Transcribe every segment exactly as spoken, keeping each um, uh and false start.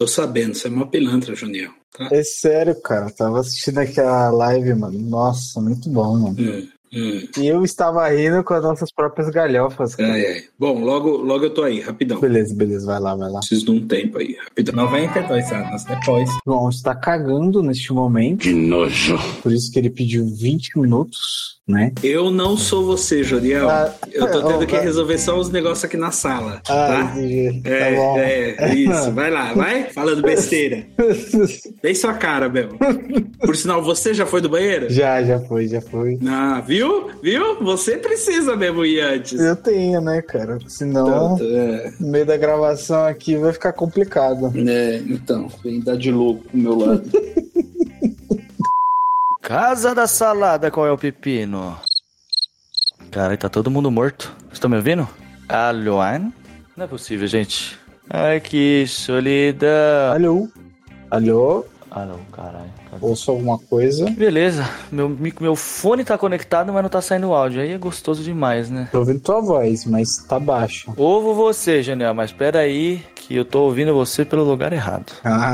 Tô sabendo, você é uma pilantra, Juniel. Tá? É sério, cara. Tava assistindo aquela live, mano. Nossa, muito bom, mano. Hum, hum. E eu estava rindo com as nossas próprias galhofas, cara. Ai, ai. Bom, logo, logo eu tô aí, rapidão. Beleza, beleza. Vai lá, vai lá. Preciso de um tempo aí, rapidão. noventa e dois anos depois. João está cagando neste momento. Que nojo. Por isso que ele pediu vinte minutos, né? Eu não sou você, Joriel. Ah, eu tô tendo oh, que ah, resolver só os negócios aqui na sala, Ah, tá? entendi. É, Tá bom. é, isso. Vai lá, vai. Falando besteira. Vem sua cara, mesmo. Por sinal, você já foi do banheiro? Já, já foi, já foi. Ah, viu? Viu? Você precisa mesmo ir antes. Eu tenho, né, cara? Senão, Tanto, é. no meio da gravação aqui vai ficar complicado. É, então, vem dar de louco pro meu lado. Casa da salada, qual é o pepino? Cara, tá todo mundo morto. Estão me ouvindo? Alô? Não é possível, gente. Ai, que solidão. Alô? Alô? Alô, caralho. Ouço alguma coisa? Beleza, meu, meu fone tá conectado, mas não tá saindo áudio. Aí é gostoso demais, né? Tô ouvindo tua voz, mas tá baixo. Ouvo você, Janiel, mas pera aí que eu tô ouvindo você pelo lugar errado. Ah.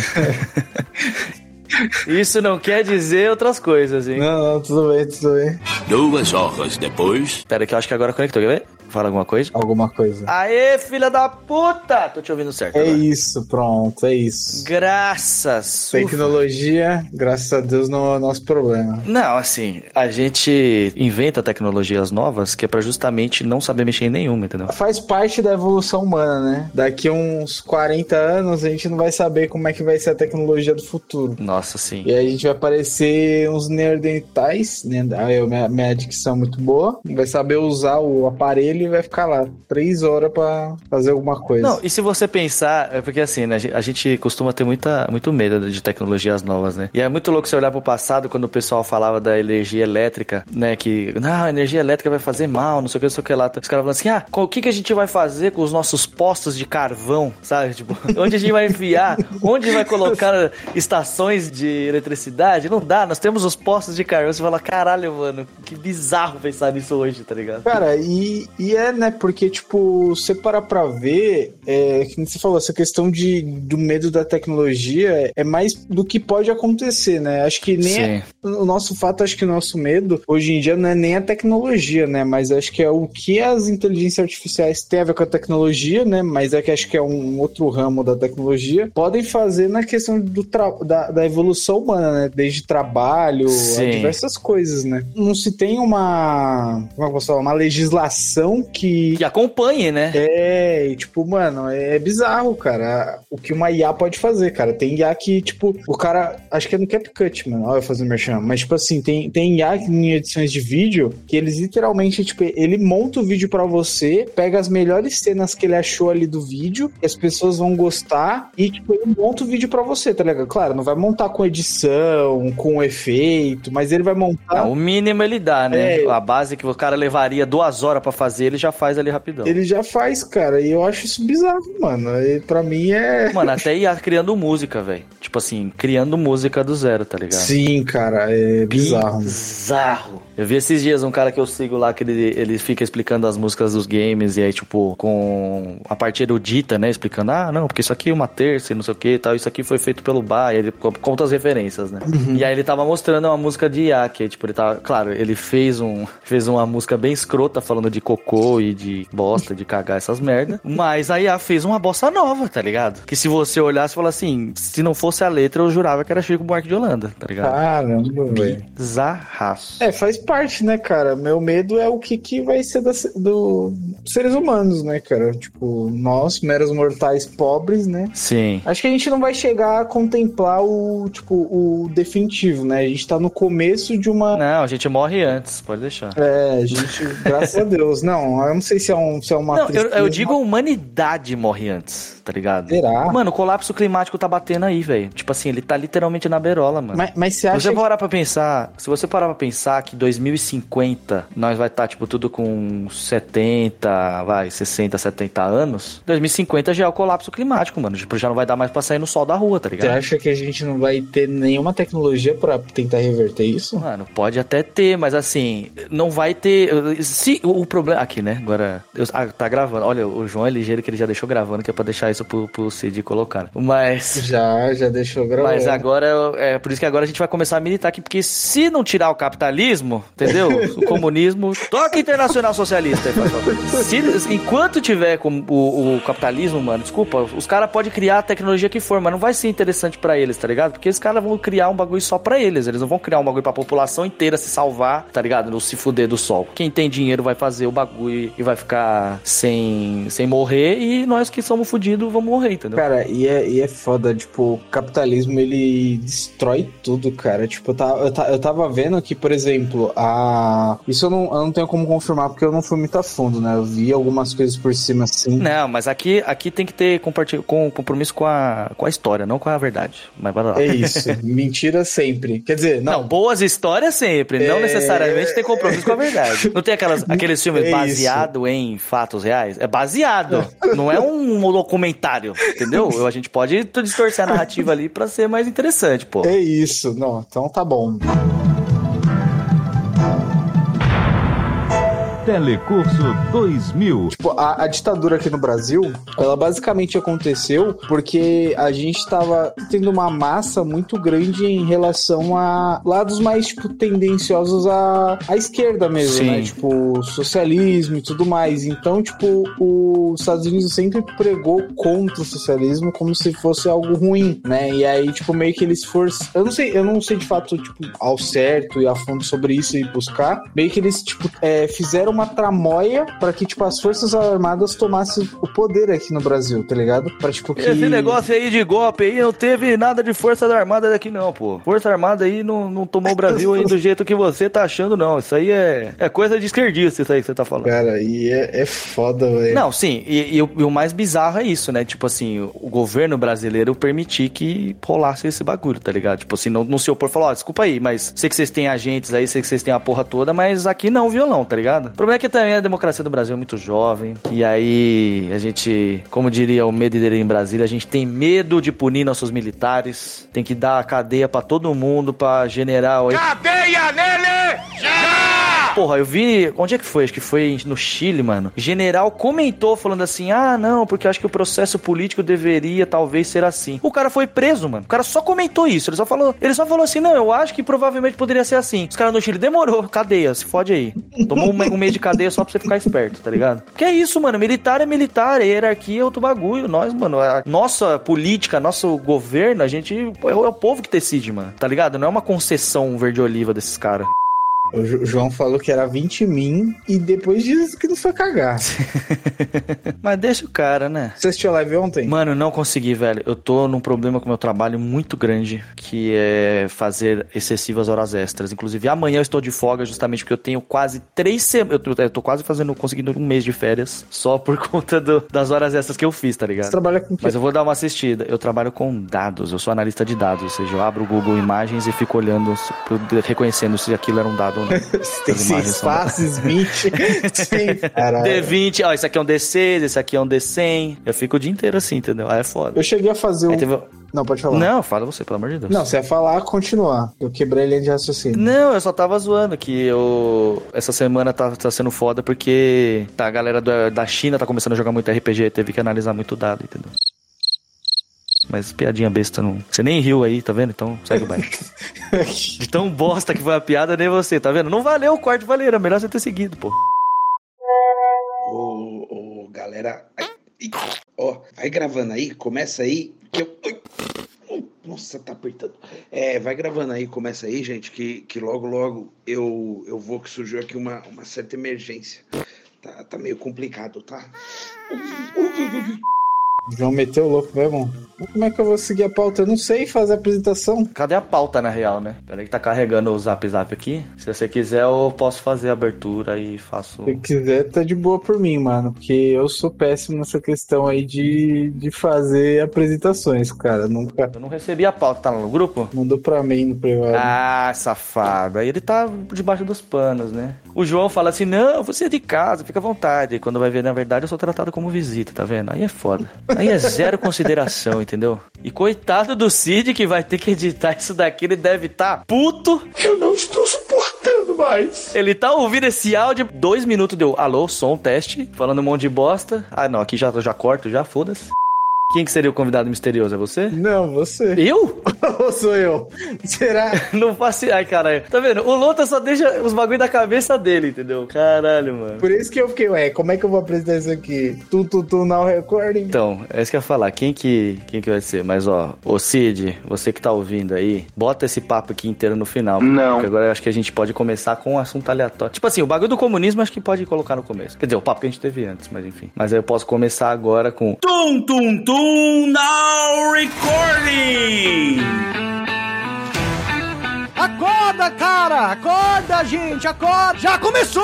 Isso não quer dizer outras coisas, hein? Não, não, tudo bem, tudo bem. Duas horas depois. Pera que eu acho que agora conectou, quer ver? Fala alguma coisa? Alguma coisa. Aê, filha da puta! Tô te ouvindo certo. É agora. isso, pronto, é isso. Graças. Tecnologia, graças a Deus, não é o nosso problema. Não, assim, a gente inventa tecnologias novas que é pra justamente não saber mexer em nenhuma, entendeu? Faz parte da evolução humana, né? Daqui uns quarenta anos a gente não vai saber como é que vai ser a tecnologia do futuro. Nossa, sim. E aí a gente vai parecer uns neandertais, né? Aí minha, minha dicção é muito boa. Vai saber usar o aparelho e vai ficar lá três horas pra fazer alguma coisa. Não, e se você pensar, é porque assim, né, a gente costuma ter muita, muito medo de tecnologias novas, né? E é muito louco você olhar pro passado, quando o pessoal falava da energia elétrica, né, que, não, a energia elétrica vai fazer mal, não sei o que, não sei o que lá. Os caras falam assim, ah, o que, que a gente vai fazer com os nossos postos de carvão, sabe? Tipo, onde a gente vai enfiar? Onde vai colocar estações de eletricidade? Não dá, nós temos os postos de carvão. Você fala, caralho, mano, que bizarro pensar nisso hoje, tá ligado? Cara, e, e é, né, porque, tipo, você parar pra ver, é, que você falou, essa questão de, do medo da tecnologia é mais do que pode acontecer, né? Acho que nem é, o nosso fato, acho que o nosso medo, hoje em dia, não é nem a tecnologia, né? Mas acho que é o que as inteligências artificiais têm a ver com a tecnologia, né? Mas é que acho que é um outro ramo da tecnologia, podem fazer na questão do tra- da, da evolução humana, né? Desde trabalho, a diversas coisas, né? Não se tem uma, como é que eu posso falar? Uma legislação que... Que acompanhe, né? É, e tipo, mano, é bizarro, cara, o que uma I A pode fazer, cara. Tem I A que, tipo, o cara, acho que é no CapCut, mano, olha eu fazendo merchan, mas, tipo assim, tem, tem I A em edições de vídeo que eles literalmente, tipo, ele monta o vídeo pra você, pega as melhores cenas que ele achou ali do vídeo, que as pessoas vão gostar, e, tipo, ele monta o vídeo pra você, tá ligado? Claro, não vai montar com edição, com efeito, mas ele vai montar... Não, o mínimo ele dá, né? É. A base que o cara levaria duas horas pra fazer, ele já faz ali rapidão. Ele já faz, cara, e eu acho isso bizarro, mano. E pra mim é... Mano, até ia criando música, velho. Tipo assim, criando música do zero, tá ligado? Sim, cara, é bizarro. Bizarro. Eu vi esses dias um cara que eu sigo lá, que ele, ele fica explicando as músicas dos games, e aí, tipo, com a parte erudita, né? Explicando, ah, não, porque isso aqui é uma terça e não sei o que e tal, isso aqui foi feito pelo Bar, e ele conta as referências, né? Uhum. E aí ele tava mostrando uma música de I A, que, tipo, ele tava... Claro, ele fez, um, fez uma música bem escrota, falando de cocô e de bosta, de cagar essas merda, mas a I A fez uma bossa nova, tá ligado? Que se você olhasse e falar assim, se não fosse a letra, eu jurava que era Chico Buarque de Holanda, tá ligado? Caramba, velho. Bizarraço. É, faz parte, né, cara? Meu medo é o que, que vai ser da, do, dos seres humanos, né, cara? Tipo, nós, meros mortais pobres, né? Sim. Acho que a gente não vai chegar a contemplar o, tipo, o definitivo, né? A gente tá no começo de uma... Não, a gente morre antes, pode deixar. É, a gente, graças a Deus. Não, eu não sei se é, um, se é uma Não, eu, eu digo mas... a humanidade morre antes, tá ligado? Será? Mano, o colapso climático tá batendo aí, velho. Tipo assim, ele tá literalmente na beirola, mano. Mas, mas você acha se você que... parar pra pensar, se você parar pra pensar que dois mil e cinquenta nós vai estar, tá, tipo, tudo com setenta, vai, sessenta, setenta anos, dois mil e cinquenta já é o colapso climático, mano. Tipo, já não vai dar mais pra sair no sol da rua, tá ligado? Você acha que a gente não vai ter nenhuma tecnologia pra tentar reverter isso? Mano, pode até ter, mas assim, não vai ter... Se o problema... Aqui, né? Agora, eu, ah, tá gravando. Olha, o João é ligeiro que ele já deixou gravando, que é pra deixar isso pro, pro Cid colocar. Mas... Já, já deixou gravado. Mas agora, é por isso que agora a gente vai começar a militar aqui, porque se não tirar o capitalismo, entendeu? O comunismo, toca internacional socialista. Se, enquanto tiver com o, o capitalismo, mano, desculpa, os caras podem criar a tecnologia que for, mas não vai ser interessante pra eles, tá ligado? Porque os caras vão criar um bagulho só pra eles, eles não vão criar um bagulho pra população inteira se salvar, tá ligado? Não se fuder do sol. Quem tem dinheiro vai fazer o bagulho e vai ficar sem, sem morrer, e nós que somos fudidos vamos morrer, entendeu? Cara, e é, e é foda, tipo, o capitalismo, ele destrói tudo, cara. Tipo, eu tava, eu tava, eu tava vendo que, por exemplo, a... Isso eu não, eu não tenho como confirmar, porque eu não fui muito a fundo, né? Eu vi algumas coisas por cima, assim. Não, mas aqui, aqui tem que ter compartilh... com, compromisso com a, com a história, não com a verdade. Mas vai lá. É isso. Mentira sempre. Quer dizer, não. Não, boas histórias sempre. É... Não necessariamente tem compromisso com a verdade. Não tem aquelas, aqueles filmes é baseados em fatos reais? É baseado. Não é um documentário, entendeu? A gente pode distorcer a narrativa ali pra ser mais interessante, pô. É isso. Não, então tá bom. Telecurso dois mil. Tipo, a, a ditadura aqui no Brasil, ela basicamente aconteceu porque a gente tava tendo uma massa muito grande em relação a lados mais, tipo, tendenciosos à, à esquerda mesmo, Sim. né? Tipo, socialismo e tudo mais. Então, tipo, os Estados Unidos sempre pregou contra o socialismo como se fosse algo ruim, né? E aí, tipo, meio que eles forçam... Eu não sei, eu não sei de fato, tipo, ao certo e a fundo sobre isso e buscar. Meio que eles, tipo, é, fizeram uma tramóia pra que, tipo, as Forças Armadas tomassem o poder aqui no Brasil, tá ligado? Pra, tipo, que... Esse negócio aí de golpe aí não teve nada de Força Armada daqui não, pô. Força Armada aí não, não tomou o Brasil aí do jeito que você tá achando, não. Isso aí é, é coisa de esquerdista, isso aí que você tá falando. Cara, e é, é foda, velho. Não, sim, e, e, o, e o mais bizarro é isso, né? Tipo assim, o, o governo brasileiro permitir que rolasse esse bagulho, tá ligado? Tipo assim, não, não se opor, falar, ó, desculpa aí, mas sei que vocês têm agentes aí, sei que vocês têm a porra toda, mas aqui não, violão, tá ligado? O problema é que também a democracia do Brasil é muito jovem, e aí a gente, como diria o medo dele em Brasília, a gente tem medo de punir nossos militares, tem que dar cadeia pra todo mundo, pra general aí. Cadeia nele! Já! Porra, eu vi, onde é que foi? Acho que foi no Chile, mano. General comentou falando assim, ah, não, porque eu acho que o processo político deveria talvez ser assim. O cara foi preso, mano. O cara só comentou isso, ele só falou, ele só falou assim, não, eu acho que provavelmente poderia ser assim. Os caras no Chile, demorou, cadeia, se fode aí. Tomou um, um mês de cadeia só pra você ficar esperto, tá ligado? Que é isso, mano, militar é militar, hierarquia é outro bagulho. Nós, mano, a nossa política, nosso governo, a gente, é o povo que decide, mano, tá ligado? Não é uma concessão verde-oliva desses caras. O João falou que era vinte min e depois disse que não foi cagar. Mas deixa o cara, né? Você assistiu a live ontem? Mano, não consegui, velho. Eu tô num problema com o meu trabalho muito grande, que é fazer excessivas horas extras. Inclusive, amanhã eu estou de folga justamente porque eu tenho quase três semanas... Eu, eu tô quase fazendo, conseguindo um mês de férias só por conta do, das horas extras que eu fiz, tá ligado? Você trabalha com o quê? Mas eu vou dar uma assistida. Eu trabalho com dados. Eu sou analista de dados. Ou seja, eu abro o Google Imagens e fico olhando, reconhecendo se aquilo era um dado ou não. Tem seis faces, vinte. D vinte, ó, esse aqui é um D seis, esse aqui é um D cem. Eu fico o dia inteiro assim, entendeu? Aí é foda. Eu cheguei a fazer um... Teve... Não, pode falar. Não, fala você, pelo amor de Deus. Não, você ia falar, continuar. Eu quebrei a linha de raciocínio. Não, eu só tava zoando que eu... Essa semana tá, tá sendo foda porque tá, a galera do, da China tá começando a jogar muito R P G, teve que analisar muito dado, entendeu? Mas piadinha besta, não... Você nem riu aí, tá vendo? Então, segue o baile. De tão bosta que foi a piada, nem você, tá vendo? Não valeu o corte, valeu. Era melhor você ter seguido, pô. Ô, ô, galera... Ó, vai gravando aí, começa aí, que eu... Nossa, tá apertando. É, vai gravando aí, começa aí, gente, que, que logo, logo eu, eu vou, que surgiu aqui uma, uma certa emergência. Tá, tá meio complicado, tá? João meteu o louco mesmo. Como é que eu vou seguir a pauta? Eu não sei fazer a apresentação. Cadê a pauta, na real, né? Peraí que tá carregando o Zap Zap aqui. Se você quiser, eu posso fazer a abertura e faço... Se quiser, tá de boa por mim, mano. Porque eu sou péssimo nessa questão aí de, de fazer apresentações, cara. Nunca... Eu não recebi a pauta, tá no grupo? Mandou pra mim no privado. Ah, safado. Aí ele tá debaixo dos panos, né? O João fala assim, não, você é de casa, fica à vontade. E quando vai ver, na verdade, eu sou tratado como visita, tá vendo? Aí é foda. Aí é zero consideração, entendeu? E coitado do Cid que vai ter que editar isso daqui, ele deve estar tá puto. Eu não estou suportando mais. Ele tá ouvindo esse áudio, dois minutos deu, alô, som, teste, falando um monte de bosta. Ah, não, aqui já, já corto, já, foda-se. Quem que seria o convidado misterioso? É você? Não, você. Eu? Ou sou eu? Será? Não faço... Ai, caralho. Tá vendo? O Lonta só deixa os bagulho da cabeça dele, entendeu? Caralho, mano. Por isso que eu fiquei, ué, como é que eu vou apresentar isso aqui? Tu, tu, tu, now recording? Então, é isso que eu ia falar. Quem que, quem que vai ser? Mas, ó, ô Cid, você que tá ouvindo aí, bota esse papo aqui inteiro no final. Não. Porque agora eu acho que a gente pode começar com um assunto aleatório. Tipo assim, o bagulho do comunismo acho que pode colocar no começo. Quer dizer, o papo que a gente teve antes, mas enfim. Mas aí eu posso começar agora com... Tum, tum, tum, now recording! Acorda, cara! Acorda, gente! Acorda! Já começou!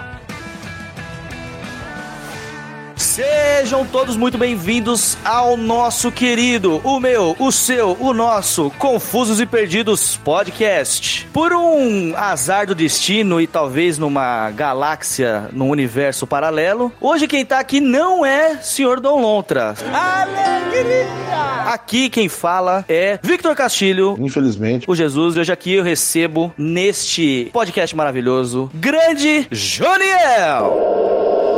Sejam todos muito bem-vindos ao nosso querido, o meu, o seu, o nosso Confusos e Perdidos Podcast. Por um azar do destino e talvez numa galáxia, num universo paralelo, hoje quem tá aqui não é senhor Dom Lontra. Alegria! Aqui quem fala é Victor Castilho. Infelizmente. O Jesus, e hoje aqui eu recebo neste podcast maravilhoso, grande Joniel.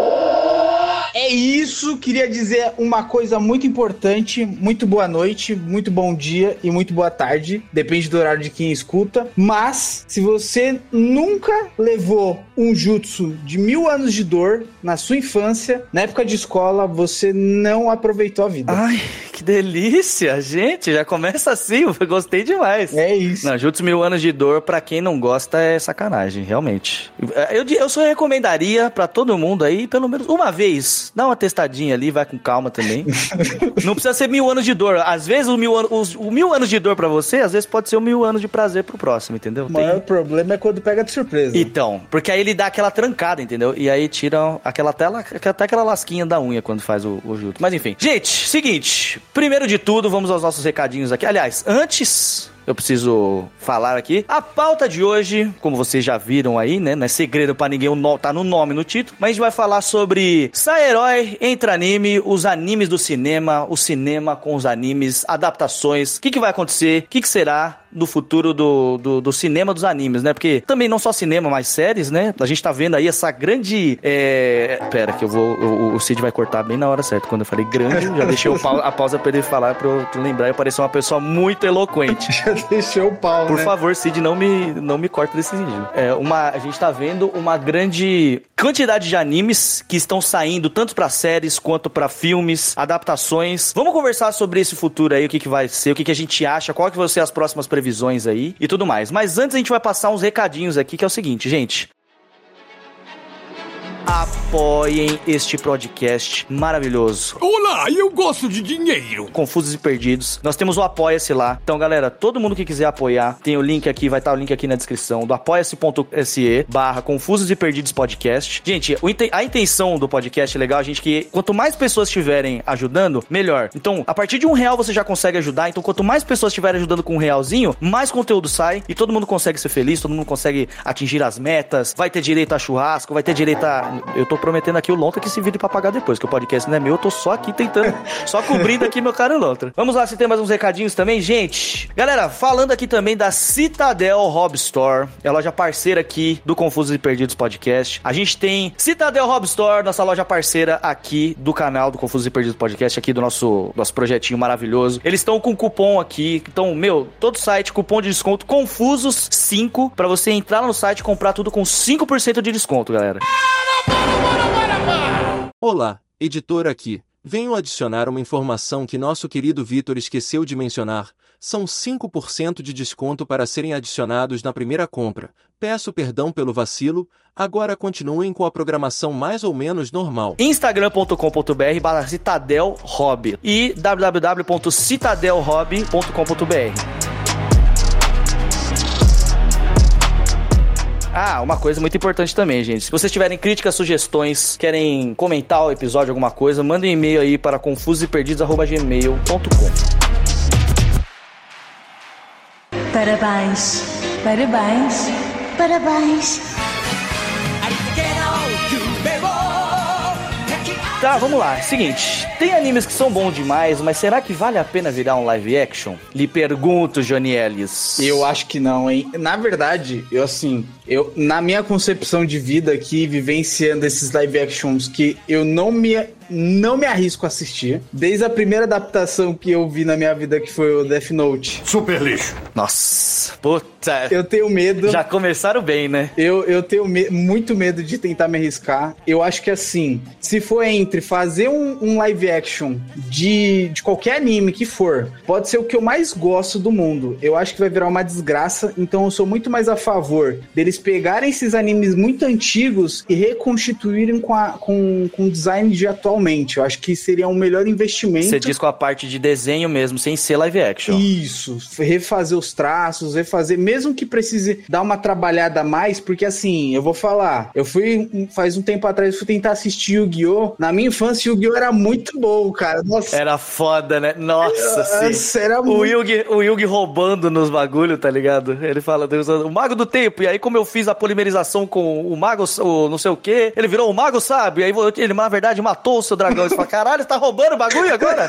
É isso, queria dizer uma coisa muito importante, muito boa noite, muito bom dia e muito boa tarde, depende do horário de quem escuta, mas se você nunca levou um jutsu de mil anos de dor na sua infância, na época de escola, você não aproveitou a vida. Ai, que delícia, gente, já começa assim, eu gostei demais. É isso. Não, jutsu mil anos de dor, pra quem não gosta, é sacanagem, realmente. Eu, eu só recomendaria pra todo mundo aí, pelo menos uma vez, dá uma testadinha ali, vai com calma também. Não precisa ser mil anos de dor. Às vezes o mil, an- os, o mil anos de dor pra você, às vezes pode ser o mil anos de prazer pro próximo, entendeu? O maior Tem... problema é quando pega de surpresa. Então, porque aí ele dá aquela trancada, entendeu? E aí tira aquela tela, até aquela lasquinha da unha quando faz o, o jutsu. Mas enfim. Gente, seguinte. Primeiro de tudo, vamos aos nossos recadinhos aqui. Aliás, antes... eu preciso falar aqui. A pauta de hoje, como vocês já viram aí, né? Não é segredo pra ninguém, tá no nome, no título. Mas a gente vai falar sobre sai herói, entra anime, os animes do cinema, o cinema com os animes, adaptações. O que, que vai acontecer? O que, que será do futuro do, do, do cinema dos animes, né? Porque também não só cinema, mas séries, né? A gente tá vendo aí essa grande... É... Pera, que eu vou... O, o Cid vai cortar bem na hora certa. Quando eu falei grande, já deixei o pau, a pausa pra ele falar, pra eu, pra eu lembrar e parecer uma pessoa muito eloquente. Deixou o pau, Por né? favor, Cid, não me, não me corta desse vídeo. É, uma, a gente tá vendo uma grande quantidade de animes que estão saindo tanto pra séries quanto pra filmes, adaptações. Vamos conversar sobre esse futuro aí, o que, que vai ser, o que, que a gente acha, qual que vão ser as próximas previsões aí e tudo mais. Mas antes a gente vai passar uns recadinhos aqui, que é o seguinte, gente. Apoiem este podcast maravilhoso. Olá, eu gosto de dinheiro. Confusos e Perdidos. Nós temos o Apoia-se lá. Então, galera, todo mundo que quiser apoiar, tem o link aqui, vai estar o link aqui na descrição, do apoia-se.se barra Confusos e Perdidos Podcast. Gente, a intenção do podcast é legal, a gente, que quanto mais pessoas estiverem ajudando, melhor. Então, a partir de um real você já consegue ajudar. Então, quanto mais pessoas estiverem ajudando com um realzinho, mais conteúdo sai e todo mundo consegue ser feliz, todo mundo consegue atingir as metas, vai ter direito a churrasco, vai ter direito a... Eu tô prometendo aqui o Lontra que se vire pra pagar depois, que o podcast não é meu, eu tô só aqui tentando, só cobrindo aqui meu caro Lontra. Vamos lá, se tem mais uns recadinhos também, gente. Galera, falando aqui também da Citadel Hobby Store, é a loja parceira aqui do Confusos e Perdidos Podcast. A gente tem Citadel Hobby Store, nossa loja parceira aqui do canal do Confusos e Perdidos Podcast, aqui do nosso, nosso projetinho maravilhoso. Eles estão com cupom aqui, então, meu, todo site, cupom de desconto Confusos cinco, pra você entrar no site e comprar tudo com cinco por cento de desconto, galera. Olá, editor aqui. Venho adicionar uma informação que nosso querido Vitor esqueceu de mencionar. São cinco por cento de desconto para serem adicionados na primeira compra. Peço perdão pelo vacilo, agora continuem com a programação mais ou menos normal. instagram ponto com ponto b r barra Citadel Hobby e w w w ponto citadel hobby ponto com ponto b r. Ah, uma coisa muito importante também, gente. Se vocês tiverem críticas, sugestões, querem comentar o episódio, alguma coisa, mandem um e-mail aí para confusos e perdidos arroba gmail ponto com. Parabéns, parabéns, parabéns. Tá, vamos lá. Seguinte, tem animes que são bons demais, mas será que vale a pena virar um live action? Lhe pergunto, Johnny Ellis. Eu acho que não, hein? Na verdade, eu assim, eu na minha concepção de vida aqui, vivenciando esses live actions que eu não me não me arrisco a assistir. Desde a primeira adaptação que eu vi na minha vida, que foi o Death Note. Super lixo. Nossa, puta. Eu tenho medo. Já começaram bem, né? Eu, eu tenho me- muito medo de tentar me arriscar. Eu acho que assim, se for entre fazer um, um live action de, de qualquer anime que for, pode ser o que eu mais gosto do mundo. Eu acho que vai virar uma desgraça, então eu sou muito mais a favor deles pegarem esses animes muito antigos e reconstituírem com, a, com, com o design de atualmente. Eu acho que seria um melhor investimento. Você diz com a parte de desenho mesmo, sem ser live action. Isso, refazer os traços, refazer, mesmo que precise dar uma trabalhada a mais, porque assim, eu vou falar, eu fui, faz um tempo atrás, fui tentar assistir Yu-Gi-Oh! Na minha infância, Yu-Gi-Oh! Era muito bom, cara. Nossa. Era foda, né? Nossa, eu, sim. Era o, muito... Yugi, o Yugi roubando nos bagulho, tá ligado? Ele fala, Deus, o mago do tempo, e aí como eu fiz a polimerização com o mago, o não sei o quê, ele virou o mago sábio, e aí ele, na verdade, matou o seu dragão. Você fala, caralho, você tá roubando o bagulho agora?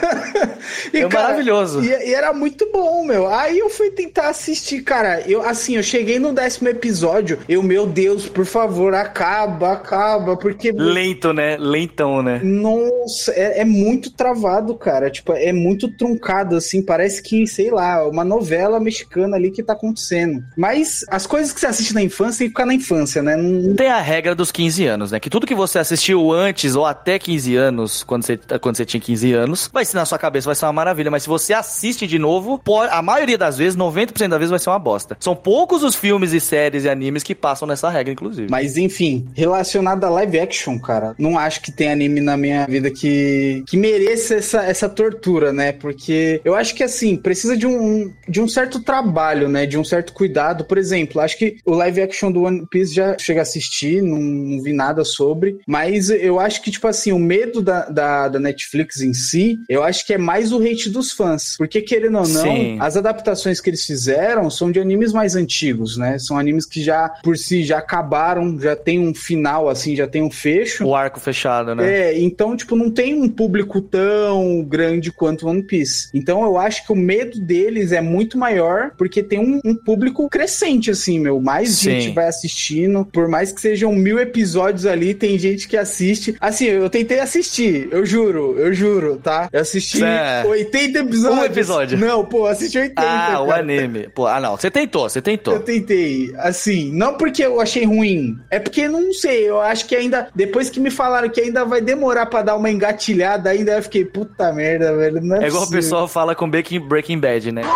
e, é cara, maravilhoso. E, e era muito bom, meu. Aí eu fui tentar assistir, cara, eu, assim, eu cheguei no décimo episódio, eu, meu Deus, por favor, acaba, acaba, porque... Lento, né? Lentão, né? Nossa, é, é muito travado, cara, tipo, é muito truncado, assim, parece que, sei lá, uma novela mexicana ali que tá acontecendo. Mas as coisas que você assiste na infância tem que ficar na infância, né? Não... Tem a regra dos quinze anos, né? Que tudo que você assistiu antes ou até quinze anos, quando você, quando você tinha quinze anos, vai ser na sua cabeça, vai ser uma maravilha. Mas se você assiste de novo, pode, a maioria das vezes, noventa por cento das vezes vai ser uma bosta. São poucos os filmes e séries e animes que passam nessa regra, inclusive. Mas enfim, relacionado a live action, cara, não acho que tem anime na minha vida que, que mereça essa, essa tortura, né? Porque eu acho que, assim, precisa de um, de um certo trabalho, né? De um certo cuidado. Por exemplo, acho que o live action do One Piece já chega a assistir, não, não vi nada sobre, mas eu acho que, tipo assim, o medo da, da, da Netflix em si, eu acho que é mais o hate dos fãs. Porque, querendo ou não, Sim. as adaptações que eles fizeram são de animes mais antigos, né? São animes que já, por si, já acabaram, já tem um final, assim, já tem um fecho. O arco fechado, né? É, então, tipo, não tem um público tão grande quanto One Piece. Então, eu acho que o medo deles é muito maior, porque tem um, um público crescente, assim, meu. Mais Sim. gente vai assistindo, por mais que sejam mil episódios ali, tem gente que assiste. Assim, eu tentei assistir, eu juro, eu juro, tá? Eu assisti é. oitenta episódios. Um episódio. Não, pô, assisti oitenta. Ah, cara. o anime. Pô, ah, não, você tentou, você tentou. Eu tentei, assim, não porque eu achei ruim, é porque, não sei, eu acho que ainda, depois que me falaram que ainda vai demorar pra dar uma engatilhada, ainda eu fiquei, puta merda, velho, não é É igual possível. o pessoal fala com Breaking, Breaking Bad, né?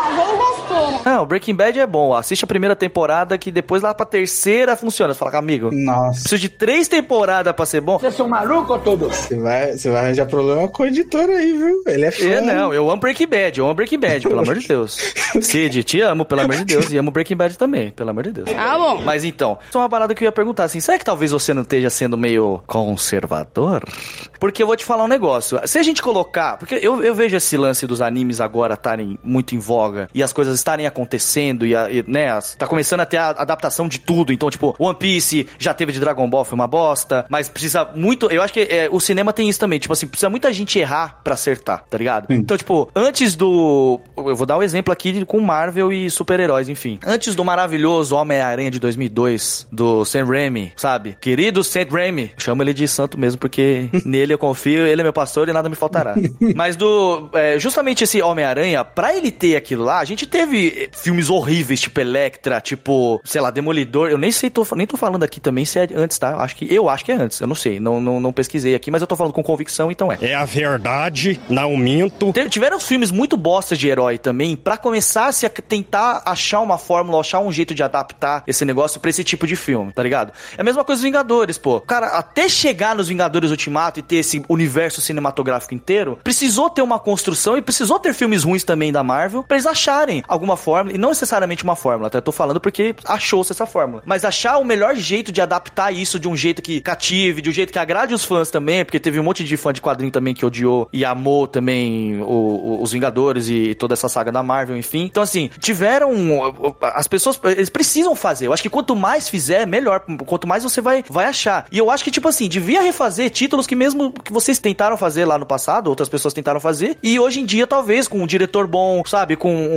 Não, Breaking Bad é bom, assiste a primeira temporada que depois lá pra terceira funciona. Você fala, amigo, nossa, preciso de três temporadas pra ser bom. Vocês são malucos todos? Você vai, você vai arranjar problema com o editor aí, viu? Ele é fã. É, não, eu amo Breaking Bad, eu amo Breaking Bad, pelo amor de Deus. Cid, te amo, pelo amor de Deus, e amo Breaking Bad também, pelo amor de Deus. Ah, bom. Mas então, só uma parada que eu ia perguntar, assim, será que talvez você não esteja sendo meio conservador? Porque eu vou te falar um negócio, se a gente colocar, porque eu, eu vejo esse lance dos animes agora estarem muito em voga, e as coisas estarem acontecendo, e, a, e né, as, tá começando a ter a adaptação de tudo, então, tipo, One Piece já teve de Dragon Ball, foi uma bosta, mas precisa muito, eu acho que é, o cinema tem isso também, tipo assim, precisa muita gente errar pra acertar, tá ligado? Sim. Então, tipo, antes do, eu vou dar um exemplo aqui com Marvel e super-heróis, enfim, antes do maravilhoso Homem-Aranha de dois mil e dois, do Sam Raimi, sabe? Querido Sam Raimi, chamo ele de santo mesmo, porque nele eu confio, ele é meu pastor e nada me faltará. Mas do, é, justamente esse Homem-Aranha, pra ele ter aquilo lá, a gente teve filmes horríveis, tipo Electra, tipo, sei lá, Demolidor, eu nem sei, tô, nem tô falando aqui também se é antes, tá? Acho que, eu acho que é antes, eu não sei, não, não, não pesquisei aqui, mas eu tô falando com convicção, então é. É a verdade, não minto. Tiveram filmes muito bostas de herói também, pra começar a se tentar achar uma fórmula, achar um jeito de adaptar esse negócio pra esse tipo de filme, tá ligado? É a mesma coisa dos Vingadores, pô. Cara, até chegar nos Vingadores Ultimato e ter esse universo cinematográfico inteiro, precisou ter uma construção e precisou ter filmes ruins também da Marvel pra eles acharem alguma fórmula, e não necessariamente uma fórmula, tá? Eu tô falando porque achou-se essa fórmula. Mas achar o melhor jeito de adaptar isso de um jeito que cative, de um jeito que agrade os fãs também, porque teve um monte de fã de quadrinho também que odiou e amou também o, o, os Vingadores e toda essa saga da Marvel, enfim. Então, assim, tiveram... As pessoas, eles precisam fazer. Eu acho que quanto mais fizer, melhor. Quanto mais você vai, vai achar. E eu acho que, tipo assim, devia refazer títulos que mesmo que vocês tentaram fazer lá no passado, outras pessoas tentaram fazer, e hoje em dia, talvez, com um diretor bom, sabe? Com uma galera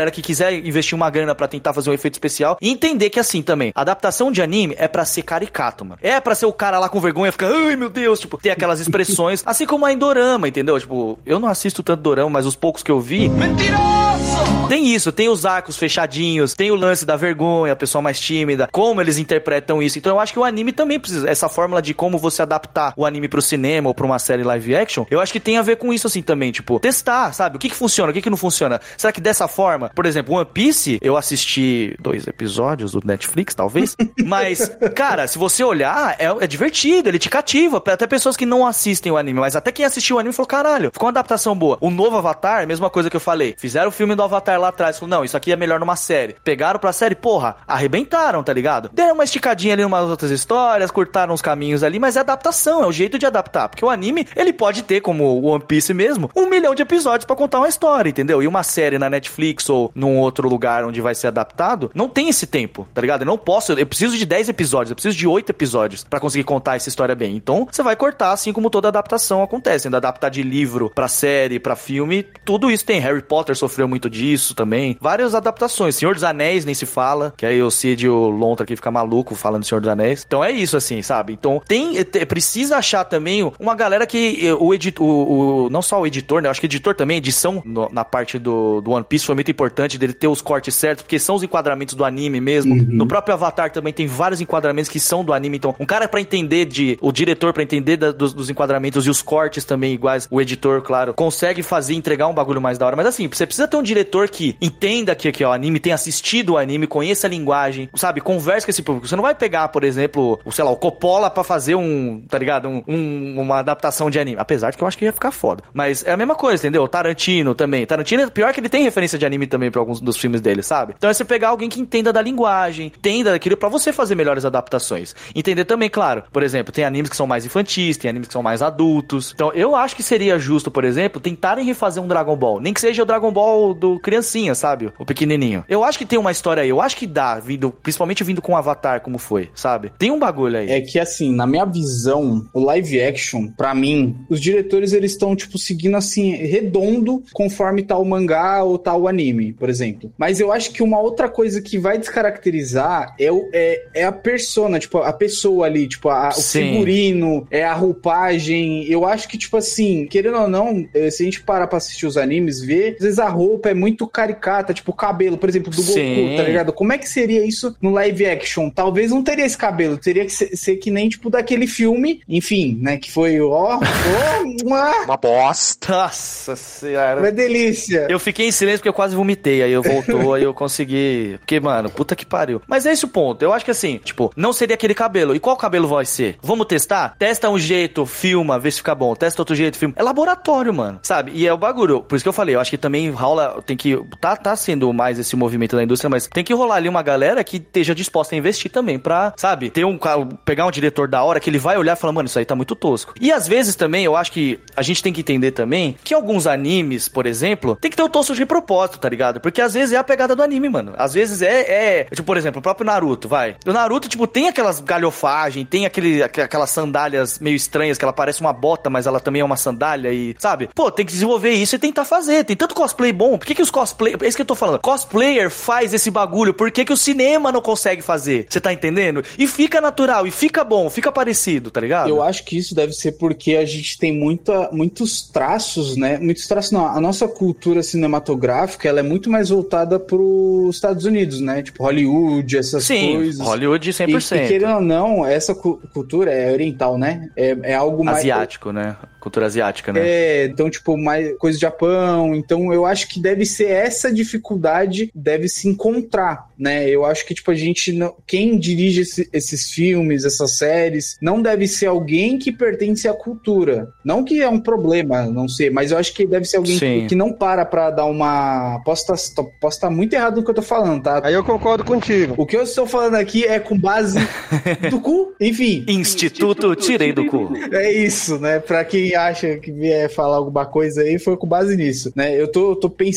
galera que quiser investir uma grana pra tentar fazer um efeito especial e entender que assim também, adaptação de anime é pra ser caricato, mano. É pra ser o cara lá com vergonha ficar, ai meu Deus, tipo, ter aquelas expressões, assim como a em dorama, entendeu? Tipo, eu não assisto tanto dorama, mas os poucos que eu vi... Mentiroso! Tem isso, tem os arcos fechadinhos, tem o lance da vergonha, a pessoa mais tímida, como eles interpretam isso. Então eu acho que o anime também precisa, essa fórmula de como você adaptar o anime pro cinema ou pra uma série live action, eu acho que tem a ver com isso assim também, tipo, testar, sabe? O que que funciona, o que que não funciona? Será que dessa forma, por exemplo, One Piece, eu assisti dois episódios do Netflix, talvez, mas, cara, se você olhar, é, é divertido, ele te cativa, até pessoas que não assistem o anime, mas até quem assistiu o anime falou, caralho, ficou uma adaptação boa. O novo Avatar, mesma coisa que eu falei, fizeram o filme do Avatar lá atrás, falou, não, isso aqui é melhor numa série. Pegaram pra série, porra, arrebentaram, tá ligado? Deram uma esticadinha ali em umas outras histórias, cortaram os caminhos ali, mas é adaptação, é o jeito de adaptar, porque o anime, ele pode ter, como o One Piece mesmo, um milhão de episódios pra contar uma história, entendeu? E uma série na Netflix ou num outro lugar onde vai ser adaptado, não tem esse tempo, tá ligado? Eu não posso, eu preciso de dez episódios, eu preciso de oito episódios pra conseguir contar essa história bem. Então, você vai cortar, assim como toda adaptação acontece, né? Adaptar de livro pra série, pra filme, tudo isso tem. Harry Potter sofreu muito disso também. Várias adaptações. Senhor dos Anéis nem se fala, que aí o Cid e o Lontra aqui fica maluco falando Senhor dos Anéis. Então é isso, assim, sabe? Então tem, precisa achar também uma galera que o editor, o, o, não só o editor, né? Eu acho que o editor também, edição no, na parte do, do One Piece foi muito importante dele ter os cortes certos, porque são os enquadramentos do anime mesmo. Uhum. No próprio Avatar também tem vários enquadramentos que são do anime. Então, um cara pra entender de, o diretor pra entender da, dos, dos enquadramentos e os cortes também iguais, o editor, claro, consegue fazer, entregar um bagulho mais da hora. Mas assim, você precisa ter um diretor que entenda que, que ó, o anime, tenha assistido o anime, conheça a linguagem, sabe? Converse com esse público. Você não vai pegar, por exemplo, o, sei lá, o Coppola pra fazer um, tá ligado? Um, um, uma adaptação de anime. Apesar de que eu acho que ia ficar foda. Mas é a mesma coisa, entendeu? Tarantino também. Tarantino, pior que ele tem referência de anime também pra alguns dos filmes dele, sabe? Então é você pegar alguém que entenda da linguagem, entenda daquilo pra você fazer melhores adaptações. Entender também, claro, por exemplo, tem animes que são mais infantis, tem animes que são mais adultos. Então eu acho que seria justo, por exemplo, tentarem refazer um Dragon Ball. Nem que seja o Dragon Ball do criancinha, sabe? O pequenininho. Eu acho que tem uma história aí. Eu acho que dá, vindo, principalmente vindo com o Avatar, como foi, sabe? Tem um bagulho aí. É que, assim, na minha visão, o live action, pra mim, os diretores, eles estão, tipo, seguindo, assim, redondo, conforme tá o mangá ou tá o anime, por exemplo. Mas eu acho que uma outra coisa que vai descaracterizar é, o, é, é a persona, tipo, a pessoa ali, tipo, a, o figurino, é a roupagem. Eu acho que, tipo assim, querendo ou não, se a gente parar pra assistir os animes, ver, às vezes a roupa é muito caricata, tipo, o cabelo, por exemplo, do Sim. Goku, tá ligado? Como é que seria isso no live action? Talvez não teria esse cabelo, teria que ser, ser que nem, tipo, daquele filme, enfim, né, que foi, ó, ó, uma... uma bosta. Nossa senhora. Uma delícia. Eu fiquei em silêncio porque eu quase vomitei, aí eu voltou, aí eu consegui, porque, mano, puta que pariu. Mas é esse o ponto, eu acho que assim, tipo, não seria aquele cabelo, e qual cabelo vai ser? Vamos testar? Testa um jeito, filma, vê se fica bom, testa outro jeito, filma. É laboratório, mano, sabe? E é o bagulho, por isso que eu falei, eu acho que também rola, tem que, tá, tá sendo mais esse movimento da indústria, mas tem que rolar ali uma galera que esteja disposta a investir também pra, sabe, ter um, pegar um diretor da hora que ele vai olhar e falar, mano, isso aí tá muito tosco. E às vezes também, eu acho que a gente tem que entender também que alguns animes, por exemplo, tem que ter o tosco de propósito, tá ligado? Porque às vezes é a pegada do anime, mano. Às vezes é, é tipo, por exemplo, o próprio Naruto, vai. O Naruto, tipo, tem aquelas galhofagens, tem aquele, aquelas sandálias meio estranhas, que ela parece uma bota, mas ela também é uma sandália e, sabe? Pô, tem que desenvolver isso e tentar fazer. Tem tanto cosplay bom. Por que que os cosplay... É isso que eu tô falando. Cosplayer faz esse bagulho. Por que que o cinema não consegue fazer? Você tá entendendo? E fica natural, e fica bom, fica parecido, tá ligado? Eu acho que isso deve ser porque a gente tem muita, muitos traços, né? Muitos traços, não. A nossa cultura cinematográfica, ela é muito mais voltada pros Estados Unidos, né? Tipo, Hollywood, essas Sim, coisas. Hollywood cem por cento. E, e querendo ou não, essa cu- cultura é oriental, né? É, é algo mais... Asiático, né? Cultura asiática, né? É, então, tipo, mais coisa do Japão. Então, eu acho que deve ser essa dificuldade, deve se encontrar, né? Eu acho que, tipo, a gente... Não, quem dirige esse, esses filmes, essas séries, não deve ser alguém que pertence à cultura. Não que é um problema, não sei, mas eu acho que deve ser alguém que, que não para pra dar uma... Posso estar posso tá muito errado no que eu tô falando, tá? Aí eu concordo contigo. O que eu estou falando aqui é com base do cu, enfim. Instituto Tirei do Cu. É isso, né? Pra quem acha que vier falar alguma coisa aí, foi com base nisso, né? Eu tô, tô pensando aqui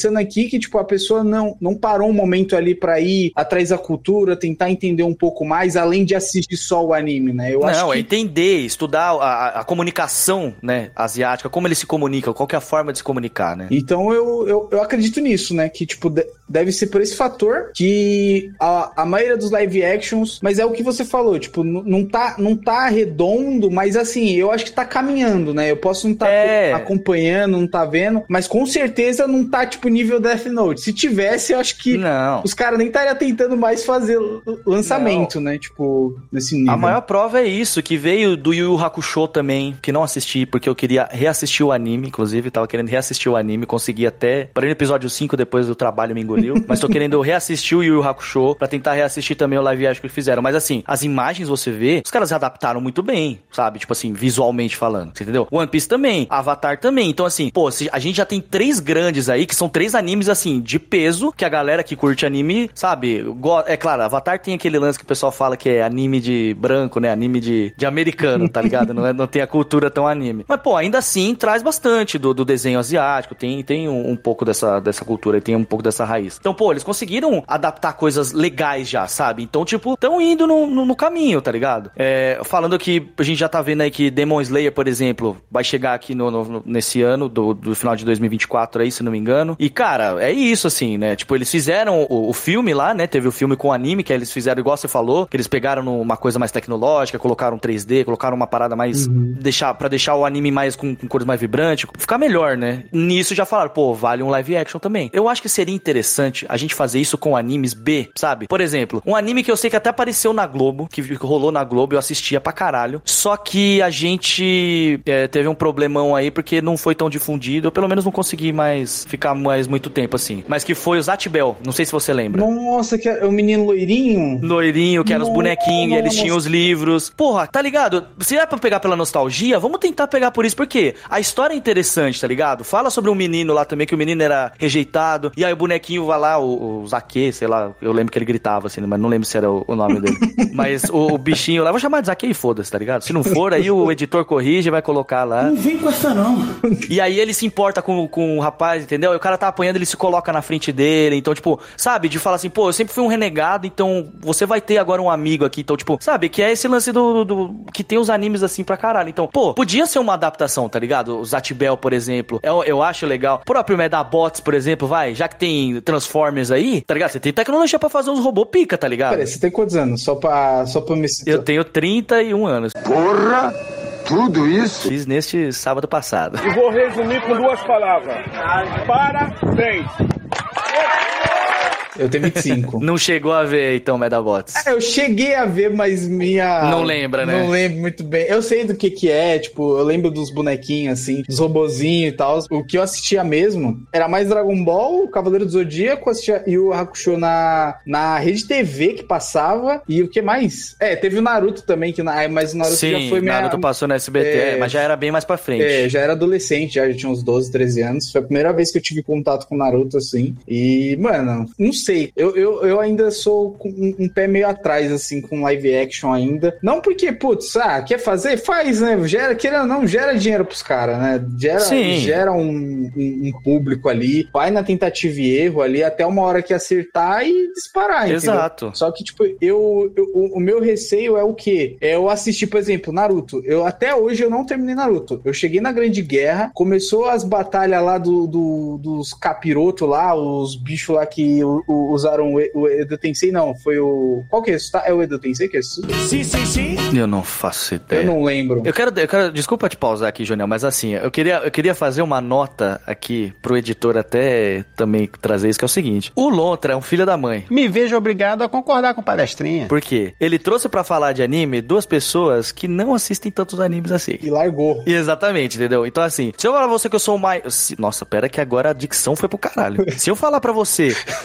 vi que, tipo, a pessoa não, não parou um momento ali pra ir atrás da cultura, tentar entender um pouco mais, além de assistir só o anime, né? Eu não, acho que... é entender, estudar a, a comunicação, né, asiática, como eles se comunicam, qual que é a forma de se comunicar, né? Então eu, eu, eu acredito nisso, né? Que, tipo, deve ser por esse fator que a, a maioria dos live actions, mas é o que você falou, tipo, não tá, não tá redondo, mas assim, eu acho que tá caminhando, né? Eu posso não estar tá é. acompanhando, não tá vendo, mas com certeza não tá, tipo, nível Death Note. Se tivesse, eu acho que não. Os caras nem estariam tentando mais fazer lançamento, não. né? Tipo, nesse nível. A maior prova é isso, que veio do Yu Yu Hakusho também, que não assisti, porque eu queria reassistir o anime, inclusive, tava querendo reassistir o anime, consegui até, para o episódio cinco, depois do trabalho me engoliu, mas tô querendo reassistir o Yu Yu Hakusho, pra tentar reassistir também o live action que fizeram, mas assim, as imagens você vê, os caras adaptaram muito bem, sabe? Tipo assim, visualmente falando, você entendeu? One Piece também, Avatar também, então assim, pô, a gente já tem três grandes aí, que são três animes assim, de peso, que a galera que curte anime, sabe? É claro, Avatar tem aquele lance que o pessoal fala que é anime de branco, né? Anime de, de americano, tá ligado? Não, é, não tem a cultura tão anime. Mas, pô, ainda assim, traz bastante do, do desenho asiático, tem, tem um, um pouco dessa, dessa cultura, tem um pouco dessa raiz. Então, pô, eles conseguiram adaptar coisas legais já, sabe? Então, tipo, estão indo no, no, no caminho, tá ligado? É, falando que a gente já tá vendo aí que Demon Slayer, por exemplo, vai chegar aqui no, no, nesse ano, do, do final de dois mil e vinte e quatro aí, se não me engano. E, cara, é isso, assim, né? Tipo, eles fizeram o, o filme lá, né? Teve o filme com anime, que eles fizeram igual você falou, que eles pegaram uma coisa mais tecnológica, colocaram três D, colocaram uma parada mais... Uhum. Deixar, pra deixar o anime mais com, com cores mais vibrantes, ficar melhor, né? Nisso já falaram, pô, vale um live action também. Eu acho que seria interessante a gente fazer isso com animes B, sabe? Por exemplo, um anime que eu sei que até apareceu na Globo, que rolou na Globo, eu assistia pra caralho, só que a gente é, teve um problemão aí, porque não foi tão difundido, eu pelo menos não consegui mais ficar mais muito tempo assim, mas que foi o Zatch Bell, não sei se você lembra. Nossa, que é o menino loirinho? Loirinho, que era os bonequinhos, e eles tinham os livros. Porra, tá ligado? Se é pra pegar pela nostalgia, vamos tentar pegar por isso, porque a história é interessante, tá ligado? Fala sobre um menino lá também, que o menino era rejeitado, e aí o bonequinho vai lá, o, o Zaque, sei lá, eu lembro que ele gritava assim, mas não lembro se era o, o nome dele. Mas o, o bichinho lá, vou chamar de Zaque e foda-se, tá ligado? Se não for, aí o editor corrige e vai colocar lá. Não vem com essa não. E aí ele se importa com, com o rapaz, entendeu? E o cara tá apanhando, ele se coloca na frente dele, então, tipo, sabe? De falar assim, pô, eu sempre fui um renegado, então você vai ter agora um amigo aqui, então, tipo, sabe? Que é esse lance do, do, do que tem os animes assim pra caralho. Então, pô, podia ser uma adaptação, tá ligado? O Zatch Bell, por exemplo, eu, eu acho legal. O próprio Medabots, por exemplo, vai, já que tem Transformers aí, tá ligado? Você tem tecnologia pra fazer uns robôs pica, tá ligado? Peraí, você tem quantos anos? Só pra, só pra me citar. Eu tenho trinta e um anos. Porra! Tudo isso? Fiz neste sábado passado. E vou resumir com duas palavras. Parabéns! Eu tenho vinte e cinco. Não chegou a ver, então, Medabots? É, eu cheguei a ver, mas minha... Não lembra, né? Não lembro muito bem. Eu sei do que que é, tipo, eu lembro dos bonequinhos, assim, dos robozinhos e tal. O que eu assistia mesmo era mais Dragon Ball, Cavaleiro do Zodíaco, assistia Yu Yu Hakusho na, na Rede T V que passava. E o que mais? É, teve o Naruto também, que na, mas o Naruto Sim, já foi minha... Naruto passou no S B T, é, mas já era bem mais pra frente. É, já era adolescente, já, já tinha uns doze, treze anos. Foi a primeira vez que eu tive contato com o Naruto, assim. E, mano, não sei. Eu, eu, eu ainda sou com um, um pé meio atrás, assim, com live action ainda. Não porque, putz, ah, quer fazer? Faz, né? Gera, querendo ou não, gera dinheiro pros caras, né? Gera, gera um, um, um público ali, vai na tentativa e erro ali, até uma hora que acertar e disparar, Exato. Entendeu? Só que, tipo, eu, eu, o, o meu receio é o quê? É eu assistir, por exemplo, Naruto. Eu, até hoje eu não terminei Naruto. Eu cheguei na Grande Guerra, começou as batalhas lá do, do, dos capiroto lá, os bichos lá que o, o, usaram o, o Edo Tensei, não, foi o... Qual que é isso? É o Edo Tensei que é isso? Sim, sim, sim. Eu não faço ideia. Eu não lembro. Eu quero, eu quero... Desculpa te pausar aqui, Juniel, mas assim, eu queria, eu queria fazer uma nota aqui pro editor até também trazer isso, que é o seguinte. O Lontra é um filho da mãe. Me vejo obrigado a concordar com palestrinha. Por quê? Ele trouxe pra falar de anime duas pessoas que não assistem tantos animes assim. E largou. Exatamente, entendeu? Então assim, se eu falar pra você que eu sou o mais... Nossa, pera que agora a dicção foi pro caralho. Se eu falar pra você que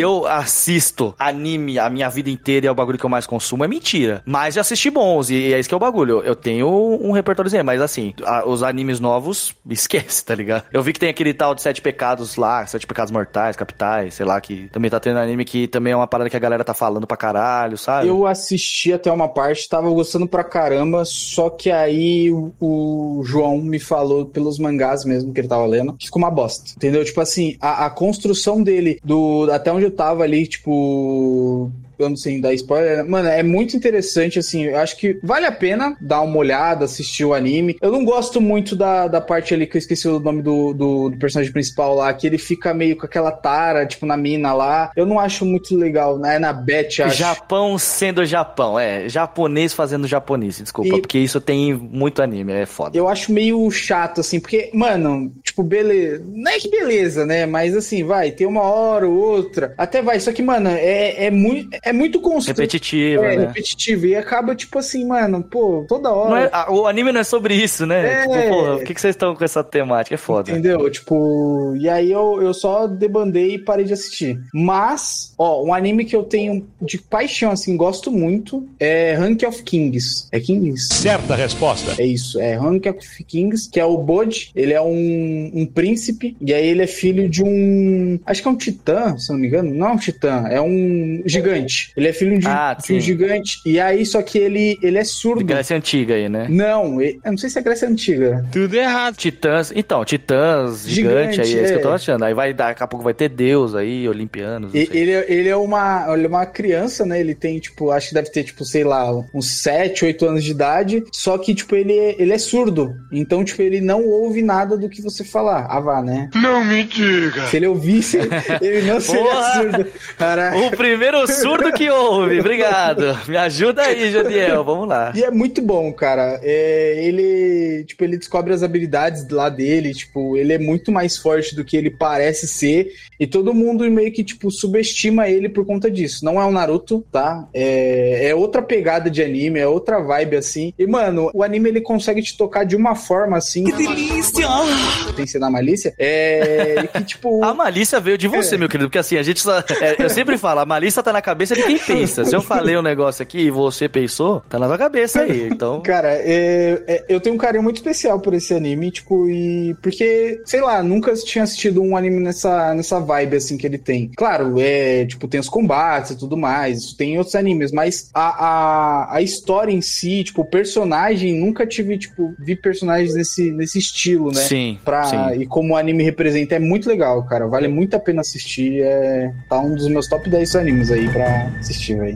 eu assisto anime a minha vida inteira e é o bagulho que eu mais consumo, é mentira. Mas já assisti bons, e é isso que é o bagulho. Eu tenho um repertóriozinho, mas assim, a, os animes novos, esquece, tá ligado? Eu vi que tem aquele tal de Sete Pecados lá, Sete Pecados Mortais, Capitais, sei lá, que também tá tendo anime que também é uma parada que a galera tá falando pra caralho, sabe? Eu assisti até uma parte, tava gostando pra caramba, só que aí o, o João me falou pelos mangás mesmo que ele tava lendo, que ficou uma bosta, entendeu? Tipo assim, a, a construção dele, do, até onde eu tava ali, tipo... eu não sei dar spoiler, mano, é muito interessante, assim, eu acho que vale a pena dar uma olhada, assistir o anime. Eu não gosto muito da, da parte ali, que eu esqueci o nome do, do, do personagem principal lá, que ele fica meio com aquela tara, tipo, na mina lá, eu não acho muito legal, né, na Beth, acho. Japão sendo Japão, é, japonês fazendo japonês, desculpa, e... porque isso tem muito anime, é foda. Eu acho meio chato, assim, porque, mano, tipo, beleza, não é que beleza, né, mas assim, vai, tem uma hora ou outra, até vai, só que, mano, é, é muito... É muito constante. Repetitivo, é, né? repetitivo. E acaba, tipo assim, mano, pô, toda hora. Não é, a, o anime não é sobre isso, né? É. Tipo, porra, por que, que vocês estão com essa temática? É foda. Entendeu? Tipo, e aí eu, eu só debandei e parei de assistir. Mas, ó, um anime que eu tenho de paixão, assim, gosto muito, é Rank of Kings. É Kings? Certa resposta. É isso, é Rank of Kings, que é o Bode. Ele é um, um príncipe, e aí ele é filho de um... acho que é um titã, se não me engano. Não é um titã, é um gigante. Ele é filho de, ah, de um gigante. E aí, só que ele, ele é surdo. De Grécia Antiga aí, né? Não, eu não sei se é Grécia Antiga. Tudo errado. Titãs. Então, Titãs, gigante, gigante aí, é, é isso que eu tô achando. Aí vai, daqui a pouco vai ter Deus aí, olimpianos. E, ele, ele, é uma, ele é uma criança, né? Ele tem, tipo, acho que deve ter, tipo, sei lá, uns sete, oito anos de idade. Só que, tipo, ele, ele é surdo. Então, tipo, ele não ouve nada do que você falar. Ah, vá, né? Não me diga. Se ele ouvisse, ele não seria surdo. Caraca. O primeiro surdo que ouve, obrigado. Me ajuda aí, Jodiel, vamos lá. E é muito bom, cara. É, ele, tipo, ele descobre as habilidades lá dele, tipo, ele é muito mais forte do que ele parece ser, e todo mundo meio que, tipo, subestima ele por conta disso. Não é um Naruto, tá? É, é outra pegada de anime, é outra vibe, assim. E, mano, o anime, ele consegue te tocar de uma forma, assim... Que delícia! Tem que ser na malícia. É... que, tipo... A malícia veio de você, é. meu querido, porque assim, a gente só... É, eu sempre falo, a malícia tá na cabeça de quem pensa. Se eu falei um negócio aqui e você pensou, tá na sua cabeça aí, então... Cara, é, é, eu tenho um carinho muito especial por esse anime, tipo, e... porque, sei lá, nunca tinha assistido um anime nessa, nessa vibe, assim, que ele tem. Claro, é, tipo, tem os combates e tudo mais, tem outros animes, mas a, a, a história em si, tipo, o personagem, nunca tive, tipo, vi personagens nesse, nesse estilo, né? Sim, pra, sim. E como o anime representa, é muito legal, cara, vale muito a pena assistir, é, tá um dos meus top dez animes aí pra assistir, velho.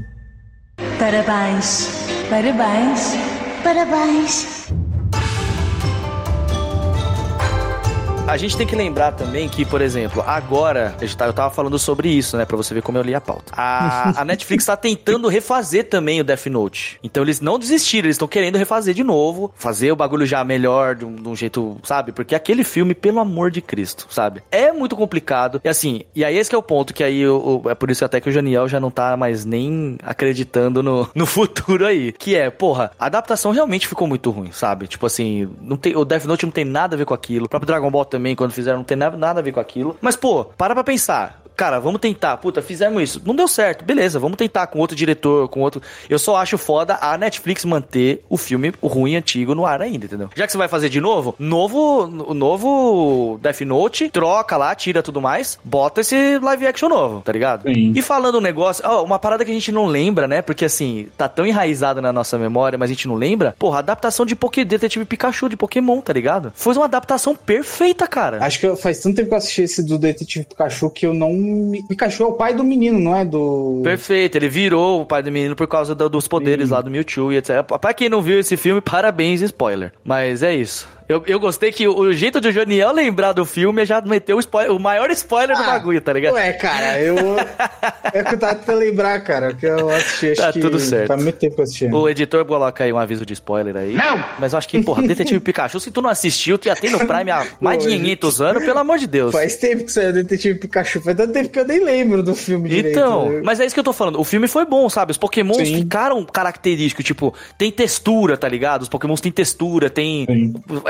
Parabéns, parabéns, parabéns. A gente tem que lembrar também que, por exemplo, agora, eu tava falando sobre isso, né, pra você ver como eu li a pauta. A, a Netflix tá tentando refazer também o Death Note. Então eles não desistiram, eles estão querendo refazer de novo, fazer o bagulho já melhor, de um, de um jeito, sabe? Porque aquele filme, pelo amor de Cristo, sabe? É muito complicado. E assim, e aí esse que é o ponto, que aí eu, eu, é por isso até que o Janiel já não tá mais nem acreditando no, no futuro aí. Que é, porra, a adaptação realmente ficou muito ruim, sabe? Tipo assim, não tem, o Death Note não tem nada a ver com aquilo. O próprio Dragon Ball também, quando fizeram, não tem nada, nada a ver com aquilo. Mas, pô, para pra pensar. Cara, vamos tentar. Puta, fizemos isso. Não deu certo. Beleza, vamos tentar com outro diretor, com outro... Eu só acho foda a Netflix manter o filme ruim antigo no ar ainda, entendeu? Já que você vai fazer de novo, novo, o novo Death Note, troca lá, tira tudo mais, bota esse live action novo, tá ligado? Sim. E falando um negócio, ó, uma parada que a gente não lembra, né? Porque assim, tá tão enraizado na nossa memória, mas a gente não lembra. Porra, a adaptação de Poké Detetive Pikachu, de Pokémon, tá ligado? Foi uma adaptação perfeita, cara. Acho que faz tanto tempo que eu assisti esse do Detetive Pikachu que eu não... Pikachu é o pai do menino, não é do... Perfeito, ele virou o pai do menino por causa do, dos poderes Sim. lá do Mewtwo e etcétera. Pra quem não viu esse filme, parabéns, spoiler. Mas é isso. Eu, eu gostei que o, o jeito de o Janiel lembrar do filme já meteu o, spoiler, o maior spoiler ah, do bagulho, tá ligado? Ué, cara, eu... é que eu tava tentando lembrar, cara, que eu assisti, acho tá que... tudo certo. Faz muito tempo que eu assisti. O editor coloca aí um aviso de spoiler aí. Não! Mas eu acho que, porra, Detetive Pikachu, se tu não assistiu, tu já tem no Prime há mais de quinhentos anos, pelo amor de Deus. Faz tempo que saiu o Detetive Pikachu, faz tanto tempo que eu nem lembro do filme direito. Então, né? mas é isso que eu tô falando, o filme foi bom, sabe? Os Pokémons Sim. ficaram característicos, tipo, tem textura, tá ligado? Os Pokémons têm textura, tem... É,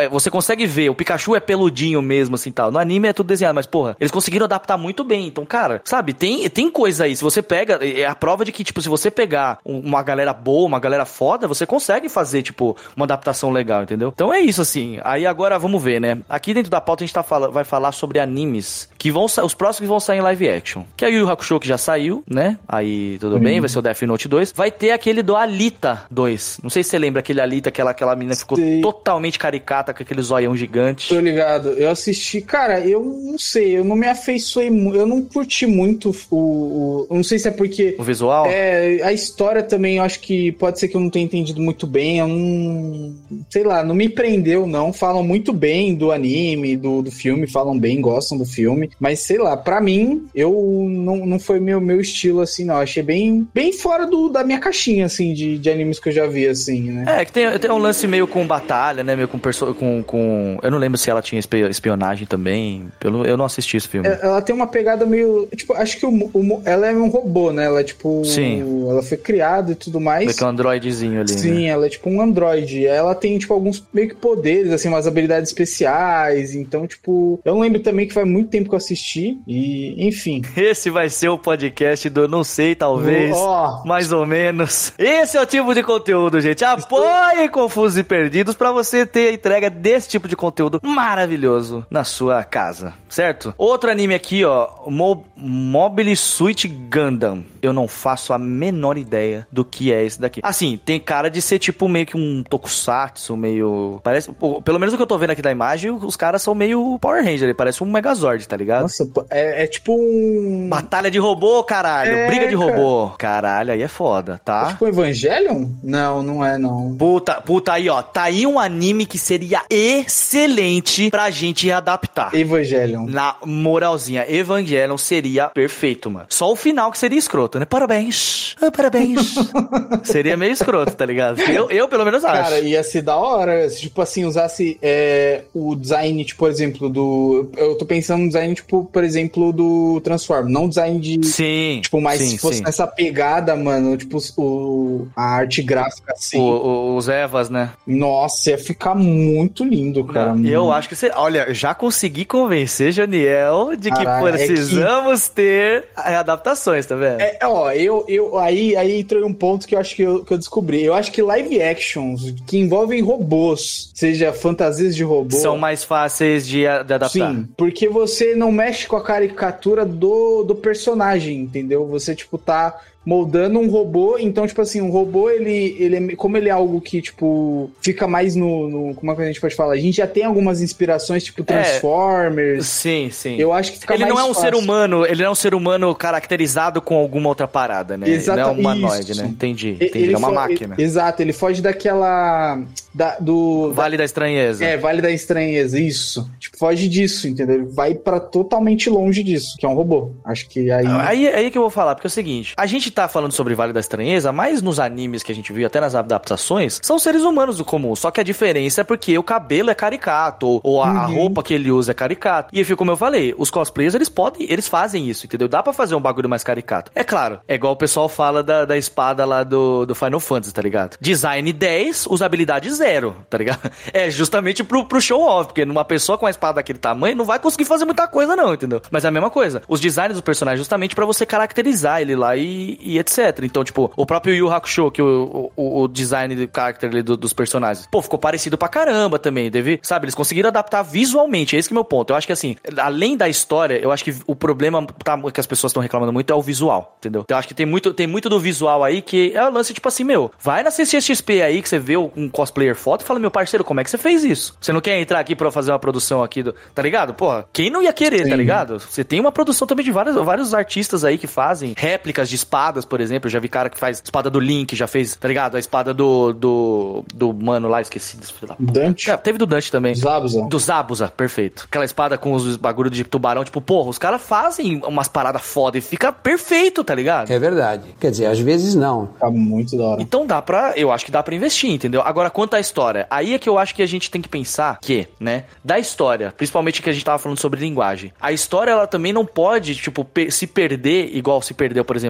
você consegue ver, o Pikachu é peludinho mesmo, assim, tal. No anime é tudo desenhado, mas, porra, eles conseguiram adaptar muito bem. Então, cara, sabe, tem, tem coisa aí. Se você pega, é a prova de que, tipo, se você pegar uma galera boa, uma galera foda, você consegue fazer, tipo, uma adaptação legal, entendeu? Então é isso, assim. Aí agora, vamos ver, né? Aqui dentro da pauta a gente tá fala, vai falar sobre animes que vão os próximos que vão sair em live action. Que é o Yu Yu Hakusho, que já saiu, né? Aí, tudo uhum. bem, vai ser o Death Note dois. Vai ter aquele do Alita dois. Não sei se você lembra aquele Alita, aquela, aquela menina que ficou sei. totalmente caricata, com aquele zoião gigante. Tô ligado. Eu assisti, cara, eu não sei, eu não me afeiçoei muito, eu não curti muito o, o... Não sei se é porque... O visual? É, a história também, eu acho que pode ser que eu não tenha entendido muito bem, eu não... Sei lá, não me prendeu, não. Falam muito bem do anime, do, do filme, falam bem, gostam do filme, mas sei lá, pra mim, eu não, não foi meu, meu estilo, assim, não. Achei bem, bem fora do, da minha caixinha, assim, de, de animes que eu já vi, assim, né? É, que tem, tem um lance meio com batalha, né, meio com, perso- com, com... Eu não lembro se ela tinha espionagem também, pelo, eu não assisti esse filme. É, ela tem uma pegada meio... Tipo, acho que o, o, ela é um robô, né? Ela é tipo... Sim. Ela foi criada e tudo mais. Meio que um androidezinho ali, Sim, né? Ela é tipo um androide. Ela tem, tipo, alguns meio que poderes, assim, umas habilidades especiais. Então, tipo... Eu lembro também que faz muito tempo que eu assisti. E, enfim. Esse vai ser o podcast do não sei, talvez. Oh. Mais ou menos. Esse é o tipo de conteúdo, gente. Apoie Confusos e Perdidos pra você ter a entrega desse tipo de conteúdo maravilhoso na sua casa, certo? Outro anime aqui, ó, Mo- Mobile Suit Gundam. Eu não faço a menor ideia do que é esse daqui. Assim, tem cara de ser tipo meio que um tokusatsu, meio... Parece... Pelo menos o que eu tô vendo aqui da imagem, os caras são meio Power Ranger, parece um Megazord, tá ligado? Nossa, é, é tipo um... Batalha de robô, caralho. É, briga de robô. Caralho, aí é foda, tá? É tipo Evangelion? Não, não é, não. Puta, puta, aí, ó. Tá aí um anime que seria excelente pra gente adaptar. Evangelion. Na moralzinha, Evangelion seria perfeito, mano. Só o final que seria escroto, né? Parabéns. Ah, parabéns. Seria meio escroto, tá ligado? Eu, eu pelo menos acho. Cara, ia ser da hora se, tipo assim, usasse é, o design, tipo, por exemplo, do... Eu tô pensando no design, tipo, por exemplo, do Transform. Não design de... Sim. Tipo, mas sim, se fosse sim. nessa pegada, mano, tipo, o, a arte gráfica, assim. O, o, os Evas, né? Nossa, ia ficar muito lindo, cara. Não, eu acho que você... Olha, já consegui convencer, Janiel, de que Caralho, precisamos é que... ter adaptações, tá vendo? É, ó, eu, eu aí, aí entrou um ponto que eu acho que eu, que eu descobri. Eu acho que live actions que envolvem robôs, seja fantasias de robô... São mais fáceis de, de adaptar. Sim, porque você não mexe com a caricatura do, do personagem, entendeu? Você, tipo, tá... moldando um robô, então, tipo assim, um robô, ele, ele como ele é algo que, tipo, fica mais no, no... Como é que a gente pode falar? A gente já tem algumas inspirações, tipo, Transformers. É, sim, sim. Eu acho que fica ele mais não é um fácil. ser humano, ele não é um ser humano caracterizado com alguma outra parada, né? Exato, ele não é um humanoide, isso. né? Entendi, entendi. Ele Ele é uma fo- máquina. Ele, exato, ele foge daquela... Da, do... Vale da, da Estranheza. É, Vale da Estranheza, isso. Tipo, foge disso, entendeu? Ele vai pra totalmente longe disso, que é um robô. Acho que aí... Aí, aí que eu vou falar, porque é o seguinte, a gente tá falando sobre Vale da Estranheza, mas nos animes que a gente viu, até nas adaptações, são seres humanos do comum, só que a diferença é porque o cabelo é caricato, ou, ou a, uhum. a roupa que ele usa é caricato. E como eu falei, os cosplayers, eles podem, eles fazem isso, entendeu? Dá pra fazer um bagulho mais caricato. É claro, é igual o pessoal fala da, da espada lá do, do Final Fantasy, tá ligado? Design dez, usabilidade zero, tá ligado? É justamente pro, pro show-off, porque numa pessoa com a espada daquele tamanho não vai conseguir fazer muita coisa não, entendeu? Mas é a mesma coisa. Os designs do personagem justamente pra você caracterizar ele lá e, e etcétera. Então, tipo, o próprio Yu Yu Hakusho, que o, o, o design de character ali do, dos personagens, pô, ficou parecido pra caramba também, deve, sabe? Eles conseguiram adaptar visualmente, é esse que é o meu ponto. Eu acho que assim, além da história, eu acho que o problema tá, que as pessoas estão reclamando muito é o visual, entendeu? Então, eu acho que tem muito, tem muito do visual aí que é o lance, tipo assim, meu, vai na C C X P aí que você vê um cosplayer foto e fala, meu parceiro, como é que você fez isso? Você não quer entrar aqui pra fazer uma produção aqui, do, tá ligado? Porra, quem não ia querer, Sim. tá ligado? Você tem uma produção também de vários, vários artistas aí que fazem réplicas de espadas, por exemplo. Eu já vi cara que faz espada do Link, já fez, tá ligado? A espada do, do, do mano lá, esqueci. Dante? É, teve do Dante também. Zabuza. Do Zabuza, perfeito. Aquela espada com os bagulho de tubarão, tipo, porra, os caras fazem umas paradas foda e fica perfeito, tá ligado? É verdade. Quer dizer, às vezes não. Fica muito da hora. Então dá pra, eu acho que dá pra investir, entendeu? Agora, quanto à história, aí é que eu acho que a gente tem que pensar que, né, da história, principalmente que a gente tava falando sobre linguagem, a história, ela também não pode, tipo, pe- se perder, igual se perdeu, por exemplo, no Avatar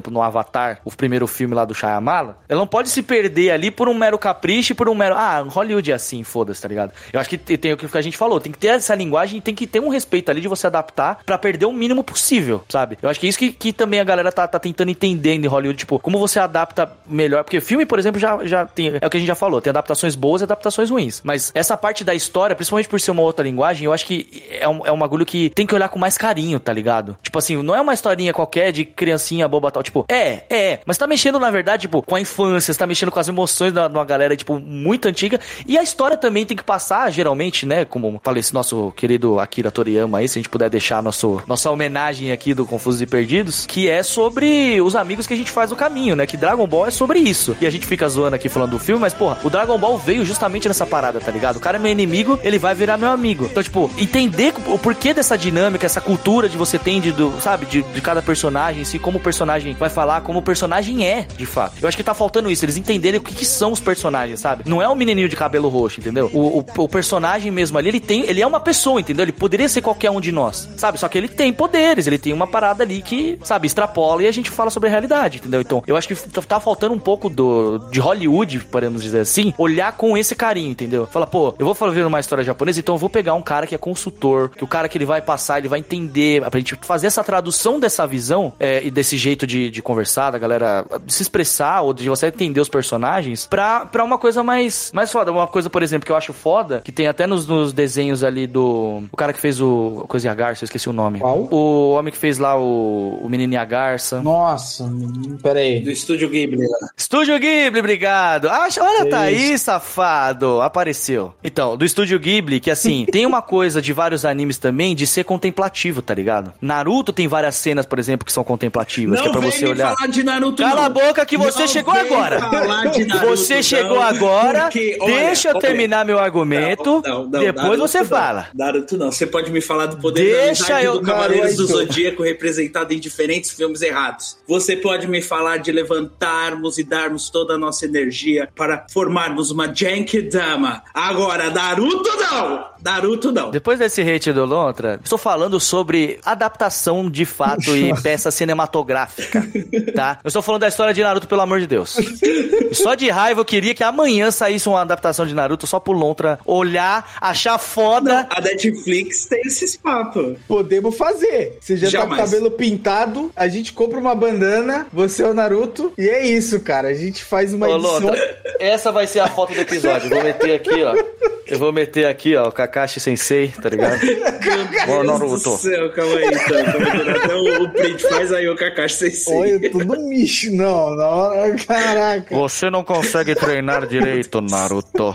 Avatar, o primeiro filme lá do Shyamala, ela não pode se perder ali por um mero capricho e por um mero... Ah, Hollywood é assim, foda-se, tá ligado? Eu acho que tem o que a gente falou, tem que ter essa linguagem e tem que ter um respeito ali de você adaptar pra perder o mínimo possível, sabe? Eu acho que é isso que, que também a galera tá, tá tentando entender em Hollywood, tipo, como você adapta melhor, porque filme, por exemplo, já, já tem, é o que a gente já falou, tem adaptações boas e adaptações ruins, mas essa parte da história, principalmente por ser uma outra linguagem, eu acho que é um, é um bagulho que tem que olhar com mais carinho, tá ligado? Tipo assim, não é uma historinha qualquer de criancinha boba tal, tipo, é, é, mas tá mexendo, na verdade, tipo, com a infância, você tá mexendo com as emoções de uma galera, tipo, muito antiga, e a história também tem que passar, geralmente, né, como falei, esse nosso querido Akira Toriyama aí, se a gente puder deixar nosso, nossa homenagem aqui do Confusos e Perdidos, que é sobre os amigos que a gente faz no caminho, né, que Dragon Ball é sobre isso, e a gente fica zoando aqui falando do filme, mas, porra, o Dragon Ball veio justamente nessa parada, tá ligado? O cara é meu inimigo, ele vai virar meu amigo. Então, tipo, entender o porquê dessa dinâmica, essa cultura de você tem de, do, sabe, de, de cada personagem, se como o personagem vai falar, como o personagem é, de fato. Eu acho que tá faltando isso, eles entenderem o que, que são os personagens, sabe? Não é um menininho de cabelo roxo, entendeu? O, o, o personagem mesmo ali, ele tem, ele é uma pessoa, entendeu? Ele poderia ser qualquer um de nós, sabe? Só que ele tem poderes, ele tem uma parada ali que, sabe, extrapola e a gente fala sobre a realidade, entendeu? Então, eu acho que tá faltando um pouco do, de Hollywood, podemos dizer assim, olhar com esse carinho, entendeu? Fala, pô, eu vou fazer uma história japonesa, então eu vou pegar um cara que é consultor, que o cara que ele vai passar, ele vai entender, pra gente fazer essa tradução dessa visão é, e desse jeito de, de conversar, da galera se expressar, ou de você entender os personagens, pra, pra uma coisa mais, mais foda. Uma coisa, por exemplo, que eu acho foda, que tem até nos, nos desenhos ali do... O cara que fez o... Coisa e a Garça, eu esqueci o nome. Qual? O homem que fez lá o, o Menino e a Garça. Nossa, peraí. Do Estúdio Ghibli lá. Estúdio Ghibli, obrigado. Ah, olha, tá aí, safado. Apareceu. Então, do Estúdio Ghibli, que assim, tem uma coisa de vários animes também de ser contemplativo, tá ligado? Naruto tem várias cenas, por exemplo, que são contemplativas, não que é pra você olhar. Falar de Naruto, Cala não. a boca que você não chegou agora. De Naruto, você chegou não, agora, porque, olha, deixa eu olha, terminar meu argumento, não, não, não, depois Naruto você não. fala. Naruto não, você pode me falar do poder Deixa da amizade eu... do Cavaleiros do Naruto. Zodíaco representado em diferentes filmes errados. Você pode me falar de levantarmos e darmos toda a nossa energia para formarmos uma Genkidama. Agora, Naruto não! Naruto não. Depois desse hate do Lontra, estou falando sobre adaptação de fato e peça cinematográfica, tá? Eu estou falando da história de Naruto, pelo amor de Deus. E só de raiva eu queria que amanhã saísse uma adaptação de Naruto só pro Lontra olhar, achar foda. Não, a Netflix tem esses papos. Podemos fazer. Você já Jamais. tá com o cabelo pintado, a gente compra uma bandana, você é o Naruto, e é isso, cara. A gente faz uma Ô, edição... Lontra, essa vai ser a foto do episódio. Eu vou meter aqui, ó. Eu vou meter aqui, ó, o Kakashi Sensei, tá ligado? Meu Deus do céu, calma aí, então. Até o, o print faz aí o Kakashi Sensei. Olha, tudo micho. Não, não, caraca. Você não consegue treinar direito, Naruto.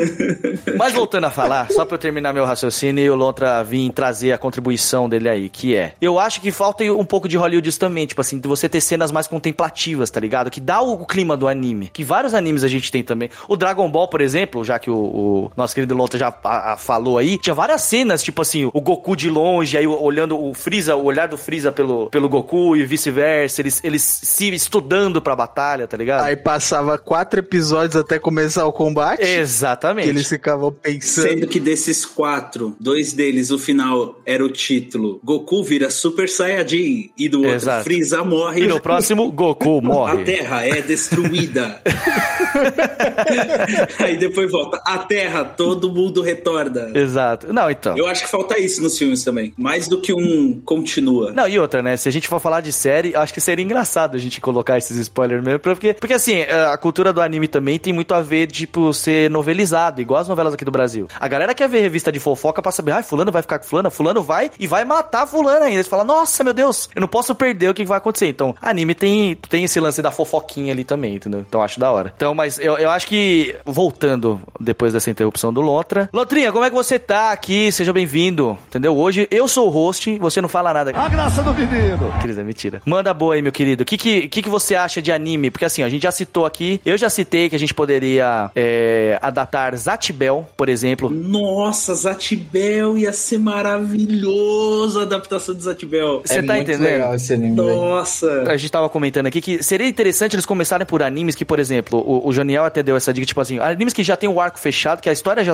Mas voltando a falar, só pra eu terminar meu raciocínio e o Lontra vir trazer a contribuição dele aí, que é... Eu acho que falta um pouco de Hollywood também, tipo assim, de você ter cenas mais contemplativas, tá ligado? Que dá o clima do anime. Que vários animes a gente tem também. O Dragon Ball, por exemplo, já que o, o nosso querido Lontra já a, a, falou aí, tinha várias cenas, tipo assim, o Goku de longe, aí olhando o Freeza, o olhar do Freeza pelo, pelo Goku e vice-versa, eles, eles se estudando pra batalha, tá ligado? Aí passava quatro episódios até começar o combate. Exatamente. Que eles ficavam pensando. Sendo que desses quatro, dois deles, o final era o título Goku vira Super Saiyajin e do outro Exato. Freeza morre. E no próximo, Goku morre. A Terra é destruída. Aí depois volta. A Terra, todo mundo retorna. Exato. Não, então. Eu acho que falta isso nos filmes também. Mais do que um continua. Não, e outra, né? Se a gente for falar de série, acho que seria engraçado a gente colocar esses spoilers mesmo, porque, porque assim, a cultura do anime também tem muito a ver, tipo, ser novelizado, igual as novelas aqui do Brasil. A galera quer ver revista de fofoca pra saber, ai, fulano vai ficar com fulano, fulano vai e vai matar fulano ainda. Eles falam, nossa, meu Deus, eu não posso perder o que vai acontecer. Então, anime tem, tem esse lance da fofoquinha ali também, entendeu? Então, acho da hora. Então, mas eu, eu acho que, voltando depois dessa interrupção do Lontra, Lontrinha, como é que você tá aqui? Seja bem-vindo, entendeu? Hoje eu sou o host, você não fala nada. A graça do menino. Querida, mentira. Manda boa aí, meu querido. O que, que, que, que você acha de anime? Porque assim, a gente já citou aqui, eu já citei que a gente poderia é, adaptar Zatibel, por exemplo. Nossa, Zatibel ia ser maravilhoso a adaptação de Zatibel. Você é tá muito entendendo? Legal esse anime. Nossa. A gente tava comentando aqui que seria interessante eles começarem por animes que, por exemplo, o, o Janiel até deu essa dica, tipo assim, animes que já tem o arco fechado, que a história já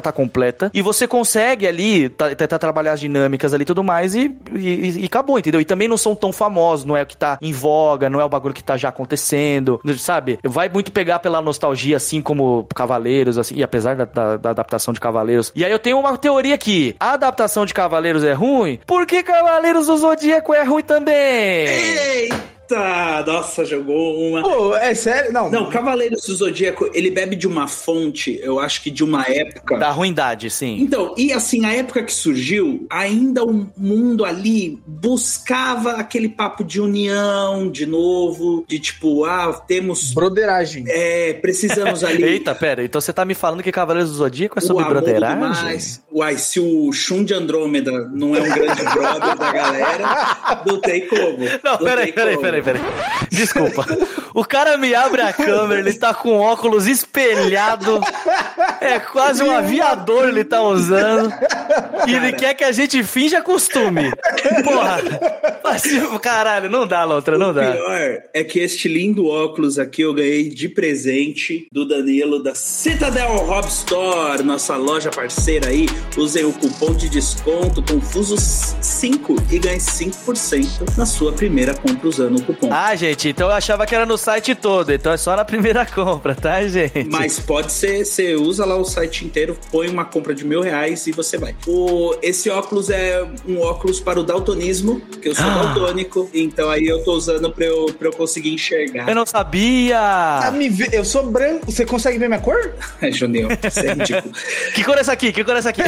tá completa, e você consegue ali tentar trabalhar as dinâmicas ali e tudo mais, e, e, e acabou, entendeu? E também não são tão famosos, não é o que tá em voga, não é o bagulho que tá já acontecendo, sabe? Vai muito pegar pela nostalgia, assim como Cavaleiros, assim, e apesar da, da, da adaptação de Cavaleiros. E aí eu tenho uma teoria aqui, a adaptação de Cavaleiros é ruim, por que Cavaleiros do Zodíaco é ruim também? Eita! Nossa, jogou uma... Pô, é sério? Não. Não, Cavaleiros do Zodíaco, ele bebe de uma fonte, eu acho que de uma época... Da ruindade, sim. Então, e assim, a época que surgiu, ainda o mundo ali buscava aquele papo de união, de novo, de tipo, ah, temos... Broderagem. É, precisamos ali... Eita, pera, então você tá me falando que Cavaleiros do Zodíaco é sobre broderagem? Uai, se o Shun de Andrômeda não é um grande brother da galera, não tem como. Não, peraí, peraí, peraí. Peraí. Desculpa. O cara me abre a câmera, ele tá com óculos espelhado. É quase um aviador ele tá usando. E ele quer que a gente finja costume. Porra. Mas, caralho, não dá, Lontra, não dá. O pior é que este lindo óculos aqui eu ganhei de presente do Danilo da Citadel Hobby Store, nossa loja parceira aí. Usem o cupom de desconto Confusos cinco e ganhe cinco por cento na sua primeira compra usando o cupom. Ah, gente, então eu achava que era no site todo, então é só na primeira compra, tá, gente? Mas pode ser, você usa lá o site inteiro, põe uma compra de mil reais e você vai. O, esse óculos é um óculos para o daltonismo, que eu sou ah. daltônico, então aí eu tô usando pra eu, pra eu conseguir enxergar. Eu não sabia! Ah, me vê, eu sou branco, você consegue ver minha cor? É, Juninho, você é ridículo. Que cor é essa aqui? Que cor é essa aqui?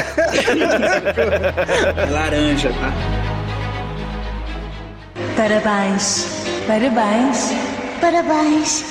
É laranja, tá? Parabéns, parabéns, parabéns.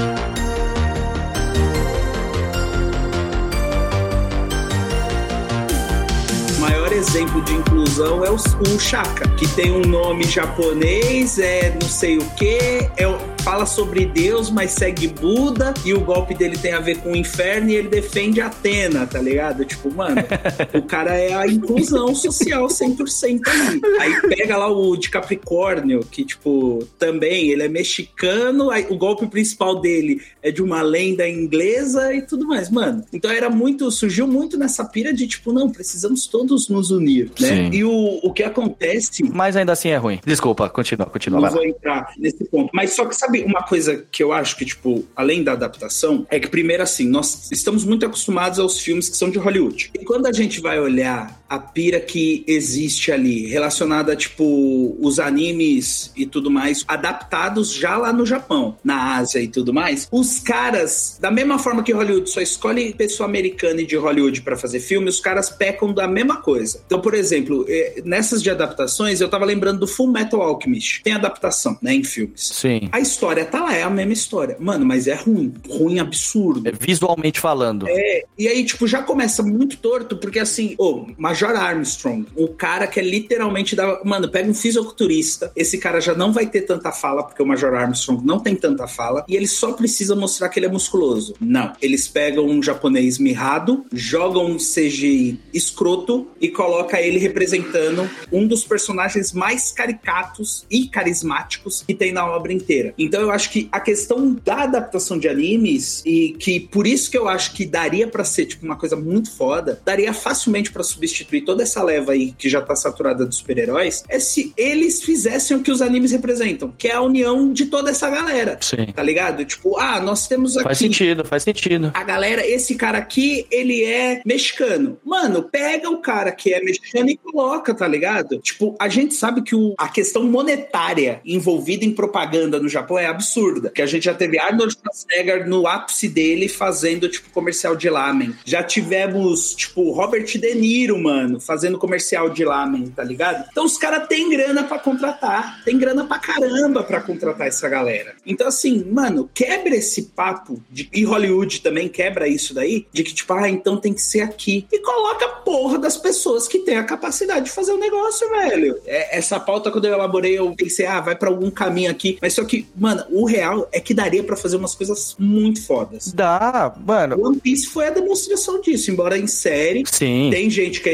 O maior exemplo de inclusão é o, o Shaka, que tem um nome japonês, é não sei o que, é, fala sobre Deus, mas segue Buda, e o golpe dele tem a ver com o inferno e ele defende Atena, tá ligado? Tipo, mano, o cara é a inclusão social cem por cento ali. Aí pega lá o de Capricórnio, que, tipo, também, ele é mexicano, aí o golpe principal dele é de uma lenda inglesa e tudo mais, mano. Então era muito, surgiu muito nessa pira de, tipo, não, precisamos todos nos unir, né? Sim. E o, o que acontece... Mas ainda assim é ruim. Desculpa, continua, continua. Não vou entrar nesse ponto. Mas só que, sabe, uma coisa que eu acho que, tipo, além da adaptação, é que primeiro, assim, nós estamos muito acostumados aos filmes que são de Hollywood. E quando a gente vai olhar a pira que existe ali, relacionada a, tipo, os animes e tudo mais, adaptados já lá no Japão, na Ásia e tudo mais, os caras, da mesma forma que Hollywood só escolhe pessoa americana e de Hollywood pra fazer filme, os caras pecam da mesma coisa. Então, por exemplo, nessas de adaptações, eu tava lembrando do Full Metal Alchemist. Tem adaptação, né, em filmes. Sim. A história tá lá, é a mesma história. Mano, mas é ruim. Ruim absurdo. É visualmente falando. É, e aí, tipo, já começa muito torto, porque assim, ô, Major Armstrong, o cara que é literalmente da... Mano, pega um fisiculturista, esse cara já não vai ter tanta fala, porque o Major Armstrong não tem tanta fala, e ele só precisa mostrar que ele é musculoso. Não. Eles pegam um japonês mirrado, jogam um C G I escroto e coloca ele representando um dos personagens mais caricatos e carismáticos que tem na obra inteira. Então eu acho que a questão da adaptação de animes, e que por isso que eu acho que daria pra ser tipo uma coisa muito foda, daria facilmente pra substituir toda essa leva aí que já tá saturada dos super-heróis, é se eles fizessem o que os animes representam, que é a união de toda essa galera. Sim. Tá ligado? Tipo, ah, nós temos aqui... Faz sentido, faz sentido. A galera, esse cara aqui, ele é mexicano. Mano, pega o cara que é mexicano e coloca, tá ligado? Tipo, a gente sabe que o, a questão monetária envolvida em propaganda no Japão é absurda. Que a gente já teve Arnold Schwarzenegger no ápice dele fazendo, tipo, comercial de lamen. Já tivemos, tipo, Robert De Niro, mano, fazendo comercial de lamen, tá ligado? Então os caras têm grana pra contratar. Tem grana pra caramba pra contratar essa galera. Então, assim, mano, quebra esse papo de, e Hollywood também quebra isso daí, de que, tipo, ah, então tem que ser aqui. E coloca a porra das pessoas que têm a capacidade de fazer o negócio, velho. É, essa pauta, quando eu elaborei, eu pensei, ah, vai pra algum caminho aqui. Mas só que, mano, o real é que daria pra fazer umas coisas muito fodas. Dá, mano. One Piece foi a demonstração disso, embora em série. Sim. Tem gente que é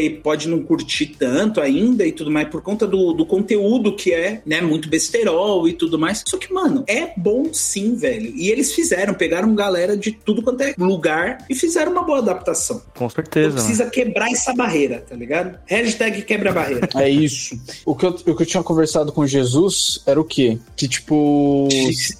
aí pode não curtir tanto ainda e tudo mais, por conta do, do conteúdo que é, né, muito besterol e tudo mais. Só que, mano, é bom sim, velho. E eles fizeram, pegaram galera de tudo quanto é lugar e fizeram uma boa adaptação. Com certeza. Então precisa quebrar essa barreira, tá ligado? Hashtag quebra a barreira. É isso. O que, eu, o que eu tinha conversado com Jesus era o quê? Que, tipo...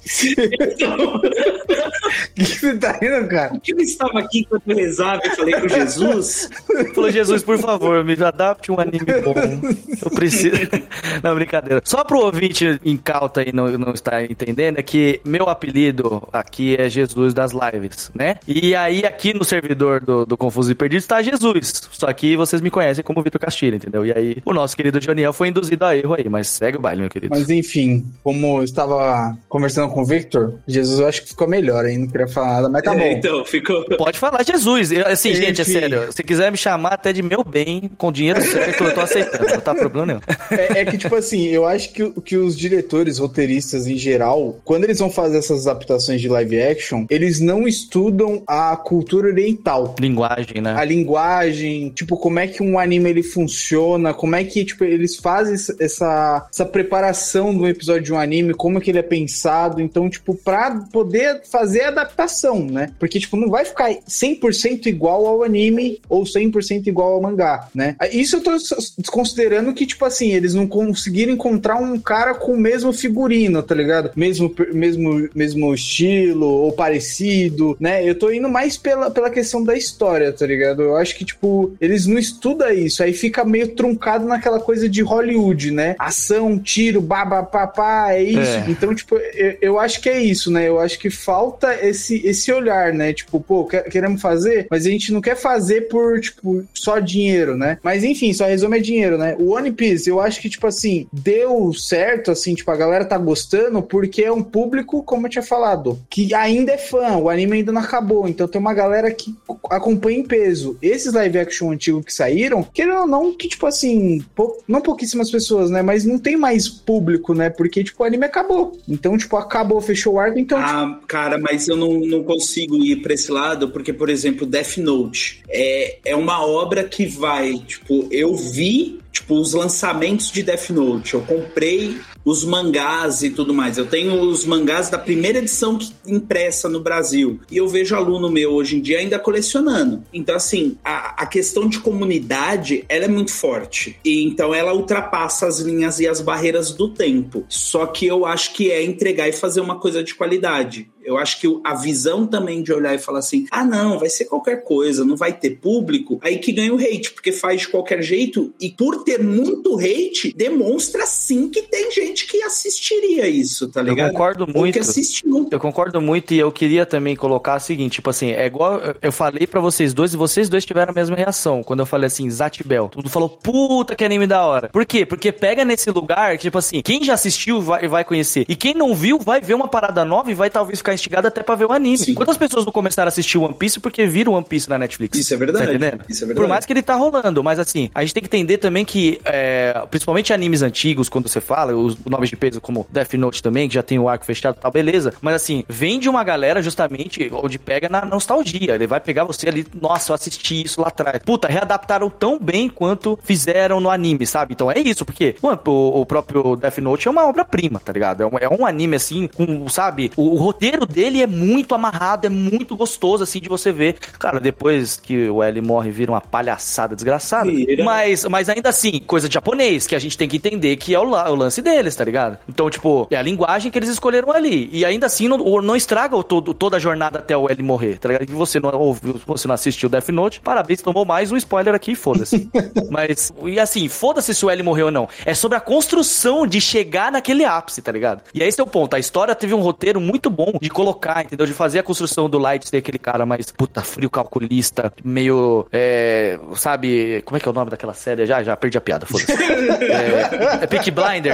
O que você tá rindo, cara? Porque eu estava aqui enquanto eu rezava e falei com Jesus. Falou, Jesus, por favor, me adapte um anime bom. Eu preciso. Não, brincadeira. Só pro ouvinte incauto aí não, não estar entendendo, é que meu apelido aqui é Jesus das lives, né? E aí aqui no servidor do, do Confuso e Perdido está Jesus. Só que vocês me conhecem como Vitor Castilho, entendeu? E aí o nosso querido Joniel foi induzido a erro aí, mas segue o baile, meu querido. Mas enfim, como eu estava conversando com o Victor, Jesus eu acho que ficou melhor aí, não queria falar nada, mas tá bom. É, então, ficou... Pode falar Jesus. Eu, assim, Enfim. gente, é sério. Se quiser me chamar até de meu bem, com dinheiro certo, eu tô aceitando. Não tá problema nenhum. É, é que, tipo assim, eu acho que, que os diretores, roteiristas em geral, quando eles vão fazer essas adaptações de live action, eles não estudam a cultura oriental. Linguagem, né? A linguagem, tipo, como é que um anime ele funciona, como é que, tipo, eles fazem essa, essa preparação do episódio de um anime, como é que ele é pensado. Então, tipo, pra poder fazer a adaptação, né? Porque, tipo, não vai ficar cem por cento igual ao anime ou cem por cento igual ao mangá, né? Isso eu tô considerando que, tipo assim, eles não conseguiram encontrar um cara com o mesmo figurino, tá ligado? Mesmo, mesmo, mesmo estilo ou parecido, né? Eu tô indo mais pela, pela questão da história, tá ligado? Eu acho que, tipo, eles não estudam isso, aí fica meio truncado naquela coisa de Hollywood, né? Ação, tiro, babapá, é isso. É. Então, tipo, eu, eu acho que é isso, né? Eu acho que falta esse, esse olhar, né? Tipo, pô, queremos fazer, mas a gente não quer fazer por, tipo, só dinheiro, né? Mas enfim, só resume é dinheiro, né? O One Piece, eu acho que, tipo assim, deu certo, assim, tipo, a galera tá gostando porque é um público, como eu tinha falado, que ainda é fã, o anime ainda não acabou, então tem uma galera que acompanha em peso. Esses live action antigos que saíram, querendo ou não, que, tipo assim, pou... não pouquíssimas pessoas, né? Mas não tem mais público, né? Porque, tipo, o anime acabou. Então, tipo, acabou, fechou o arco, então... Ah, tipo... cara, mas eu não, não consigo ir pra esse lado, porque, por exemplo, Death Note é, é uma obra que vai, tipo, eu vi, tipo, os lançamentos de Death Note, eu comprei os mangás e tudo mais. Eu tenho os mangás da primeira edição que, impressa no Brasil. E eu vejo aluno meu hoje em dia ainda colecionando. Então, assim, a, a questão de comunidade, ela é muito forte. E então ela ultrapassa as linhas e as barreiras do tempo. Só que eu acho que é entregar e fazer uma coisa de qualidade. Eu acho que a visão também de olhar e falar assim, ah, não, vai ser qualquer coisa, não vai ter público, aí que ganha o hate, porque faz de qualquer jeito, e por ter muito hate, demonstra sim que tem gente que assistiria isso, tá ligado? Eu concordo muito. Ou que assistiu. Eu concordo muito, e eu queria também colocar o seguinte, tipo assim, é igual eu falei pra vocês dois, e vocês dois tiveram a mesma reação, quando eu falei assim, Zatibel, tudo falou, puta que anime da hora. Por quê? Porque pega nesse lugar, tipo assim, quem já assistiu vai, vai conhecer, e quem não viu vai ver uma parada nova e vai talvez ficar instigado até pra ver o anime. Sim. Quantas pessoas não começaram a assistir One Piece porque viram One Piece na Netflix? Isso é verdade. Tá entendendo? Isso é verdade. Por mais que ele tá rolando, mas assim, a gente tem que entender também que, é, principalmente animes antigos, quando você fala, os nomes de peso como Death Note também, que já tem o arco fechado e tal, beleza. Mas assim, vem de uma galera justamente onde pega na nostalgia. Ele vai pegar você ali, nossa, eu assisti isso lá atrás. Puta, readaptaram tão bem quanto fizeram no anime, sabe? Então é isso, porque mano, o, o próprio Death Note é uma obra-prima, tá ligado? É um, é um anime assim, com, sabe? O, o roteiro dele é muito amarrado, é muito gostoso, assim, de você ver. Cara, depois que o L morre, vira uma palhaçada desgraçada. Mas, mas ainda assim, coisa de japonês, que a gente tem que entender que é o, o lance deles, tá ligado? Então, tipo, é a linguagem que eles escolheram ali. E ainda assim, não, não estraga o, todo, toda a jornada até o L morrer, tá ligado? Que você não ouviu, você não assistiu Death Note, parabéns, tomou mais um spoiler aqui, foda-se. Mas, e assim, foda-se se o L morreu ou não. É sobre a construção de chegar naquele ápice, tá ligado? E esse é o ponto. A história teve um roteiro muito bom de colocar, entendeu? De fazer a construção do Light ser aquele cara mais, puta, frio, calculista, meio, é, sabe, como é que é o nome daquela série? Já, já perdi a piada, foda-se. é, é Peaky Blinders.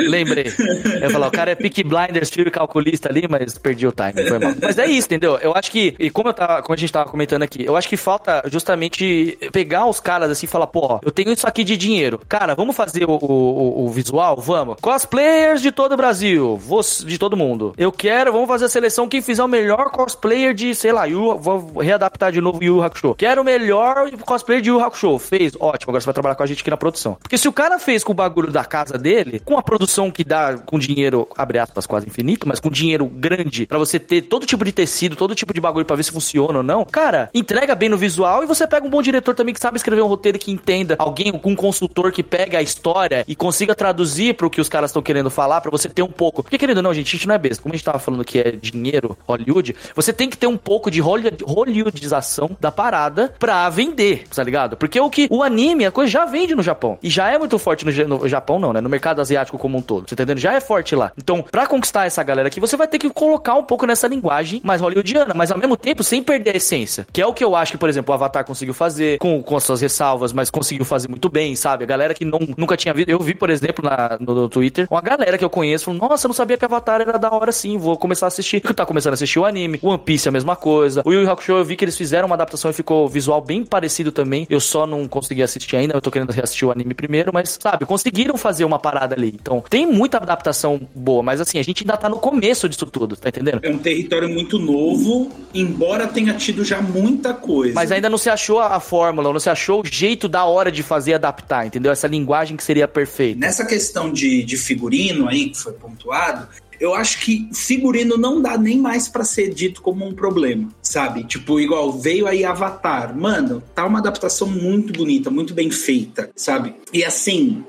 Lembrei. Eu ia falar, o cara é Peaky Blinders, filho calculista ali, mas perdi o time, foi mal. Mas é isso, entendeu? Eu acho que, e como, eu tava, como a gente tava comentando aqui, eu acho que falta justamente pegar os caras assim e falar, pô, ó, eu tenho isso aqui de dinheiro. Cara, vamos fazer o, o, o visual? Vamos. Cosplayers de todo o Brasil, de todo mundo. Eu quero, vamos fazer a seleção, quem fizer o melhor cosplayer de, sei lá, Yu, vou readaptar de novo Yu Yu Hakusho. Quero o melhor cosplayer de Yu Yu Hakusho. Fez, ótimo, agora você vai trabalhar com a gente aqui na produção. Porque se o cara fez com o bagulho da casa dele, com a produção que dá com dinheiro, abre aspas, quase infinito, mas com dinheiro grande, pra você ter todo tipo de tecido, todo tipo de bagulho pra ver se funciona ou não, cara, entrega bem no visual e você pega um bom diretor também que sabe escrever um roteiro que entenda, alguém com um consultor que pega a história e consiga traduzir pro que os caras estão querendo falar, pra você ter um pouco. Porque querendo ou não, gente, a gente não é besta. Como a gente tava falando que é dinheiro, Hollywood, você tem que ter um pouco de hollywoodização da parada pra vender, tá ligado? Porque o que o anime, a coisa já vende no Japão. E já é muito forte no, no Japão, não, né? No mercado asiático como um todo. Você tá entendendo? Já é forte lá. Então, pra conquistar essa galera aqui, você vai ter que colocar um pouco nessa linguagem mais hollywoodiana, mas ao mesmo tempo sem perder a essência. Que é o que eu acho que, por exemplo, o Avatar conseguiu fazer, com, com as suas ressalvas, mas conseguiu fazer muito bem, sabe? A galera que não, nunca tinha visto. Eu vi, por exemplo, na, no, no Twitter, uma galera que eu conheço falou, nossa, eu não sabia que Avatar era da hora assim, vou começar a assistir. Eu tá começando a assistir o anime. One Piece é a mesma coisa. O Yu Yu Hakusho, eu vi que eles fizeram uma adaptação e ficou visual bem parecido também. Eu só não consegui assistir ainda, eu tô querendo reassistir o anime primeiro, mas, sabe, conseguiram fazer uma parada ali. Então, tem muita adaptação boa, mas assim, a gente ainda tá no começo disso tudo, tá entendendo? É um território muito novo, embora tenha tido já muita coisa. Mas ainda não se achou a, a fórmula, não se achou o jeito da hora de fazer adaptar, entendeu? Essa linguagem que seria perfeita. Nessa questão de, de figurino aí, que foi pontuado, eu acho que figurino não dá nem mais pra ser dito como um problema, sabe? Tipo, igual veio aí Avatar. Mano, tá uma adaptação muito bonita, muito bem feita, sabe? E assim,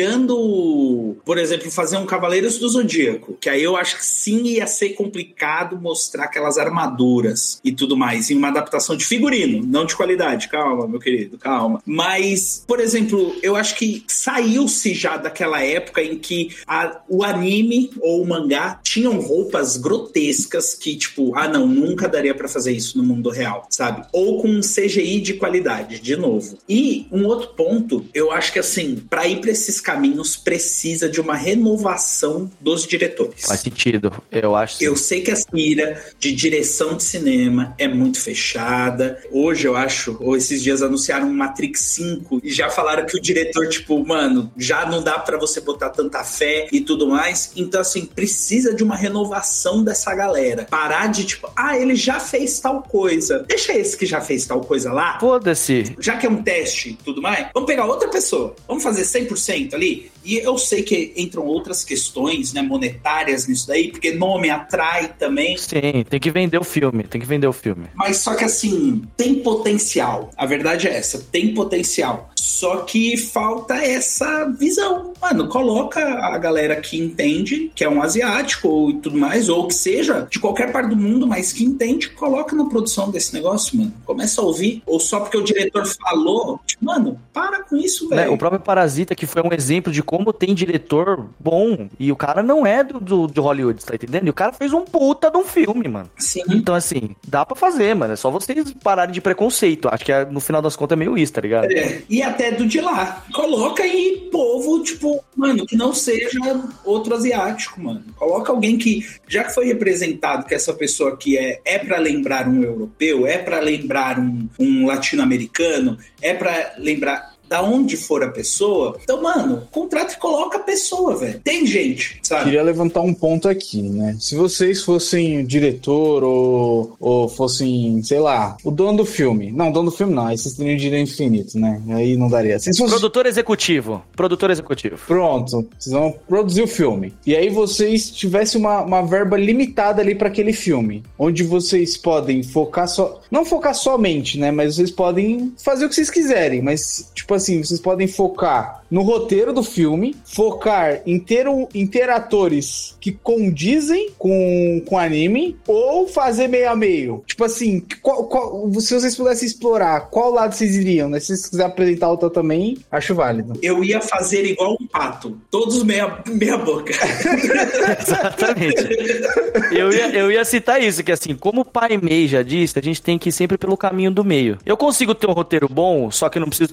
tirando, por exemplo, fazer um Cavaleiros do Zodíaco, que aí eu acho que sim ia ser complicado mostrar aquelas armaduras e tudo mais, em uma adaptação de figurino, não de qualidade. Calma, meu querido, calma. Mas, por exemplo, eu acho que saiu-se já daquela época em que a, o anime ou o mangá tinham roupas grotescas que, tipo, ah, não, nunca daria pra fazer isso no mundo real, sabe? Ou com um C G I de qualidade, de novo. E um outro ponto, eu acho que, assim, pra ir pra esses caminhos, precisa de uma renovação dos diretores. Faz sentido, eu acho. Eu sei que a mira de direção de cinema é muito fechada. Hoje, eu acho, ou esses dias anunciaram Matrix cinco e já falaram que o diretor, tipo, mano, já não dá pra você botar tanta fé e tudo mais. Então, assim, precisa precisa de uma renovação dessa galera. Parar de, tipo, ah, ele já fez tal coisa. Deixa esse que já fez tal coisa lá. Foda-se. Já que é um teste e tudo mais, vamos pegar outra pessoa. Vamos fazer cem por cento ali. E eu sei que entram outras questões, né, monetárias nisso daí, porque nome atrai também. Sim, tem que vender o filme, tem que vender o filme. Mas só que assim, tem potencial. A verdade é essa, tem potencial. Só que falta essa visão. Mano, coloca a galera que entende, que é um asiático e tudo mais, ou que seja de qualquer parte do mundo, mas que entende, coloca na produção desse negócio, mano. Começa a ouvir. Ou só porque o diretor falou, tipo, mano, para com isso, velho. É, o próprio Parasita, que foi um exemplo de como tem diretor bom, e o cara não é do, do, de Hollywood, tá entendendo? E o cara fez um puta de um filme, mano. Sim. Então, assim, dá pra fazer, mano. É só vocês pararem de preconceito. Acho que é, no final das contas é meio isso, tá ligado? É, e até do de lá. Coloca aí povo, tipo, mano, que não seja outro asiático, mano. Coloca alguém que, já que foi representado, que essa pessoa aqui é, é pra lembrar um europeu, é pra lembrar um, um latino-americano, é pra lembrar da onde for a pessoa. Então, mano, contrata e coloca a pessoa, velho. Tem gente, sabe? Queria levantar um ponto aqui, né? Se vocês fossem diretor ou, ou fossem, sei lá, o dono do filme. Não, dono do filme não. Aí vocês teriam direito infinito, né? Aí não daria. Se fosse... Produtor executivo. Produtor executivo. Pronto. Vocês vão produzir o filme. E aí vocês tivessem uma, uma verba limitada ali pra aquele filme. Onde vocês podem focar só... Não focar somente, né? Mas vocês podem fazer o que vocês quiserem. Mas, tipo assim, vocês podem focar no roteiro do filme, focar em ter, em ter atores que condizem com o anime, ou fazer meio a meio. Tipo assim, qual, qual, se vocês pudessem explorar, qual lado vocês iriam, né? Se vocês quiserem apresentar outra também, acho válido. Eu ia fazer igual um pato, todos meia, meia boca. Exatamente. Eu ia, eu ia citar isso, que assim, como o Pai Mei já disse, a gente tem que ir sempre pelo caminho do meio. Eu consigo ter um roteiro bom, só que eu não preciso ter um roteiro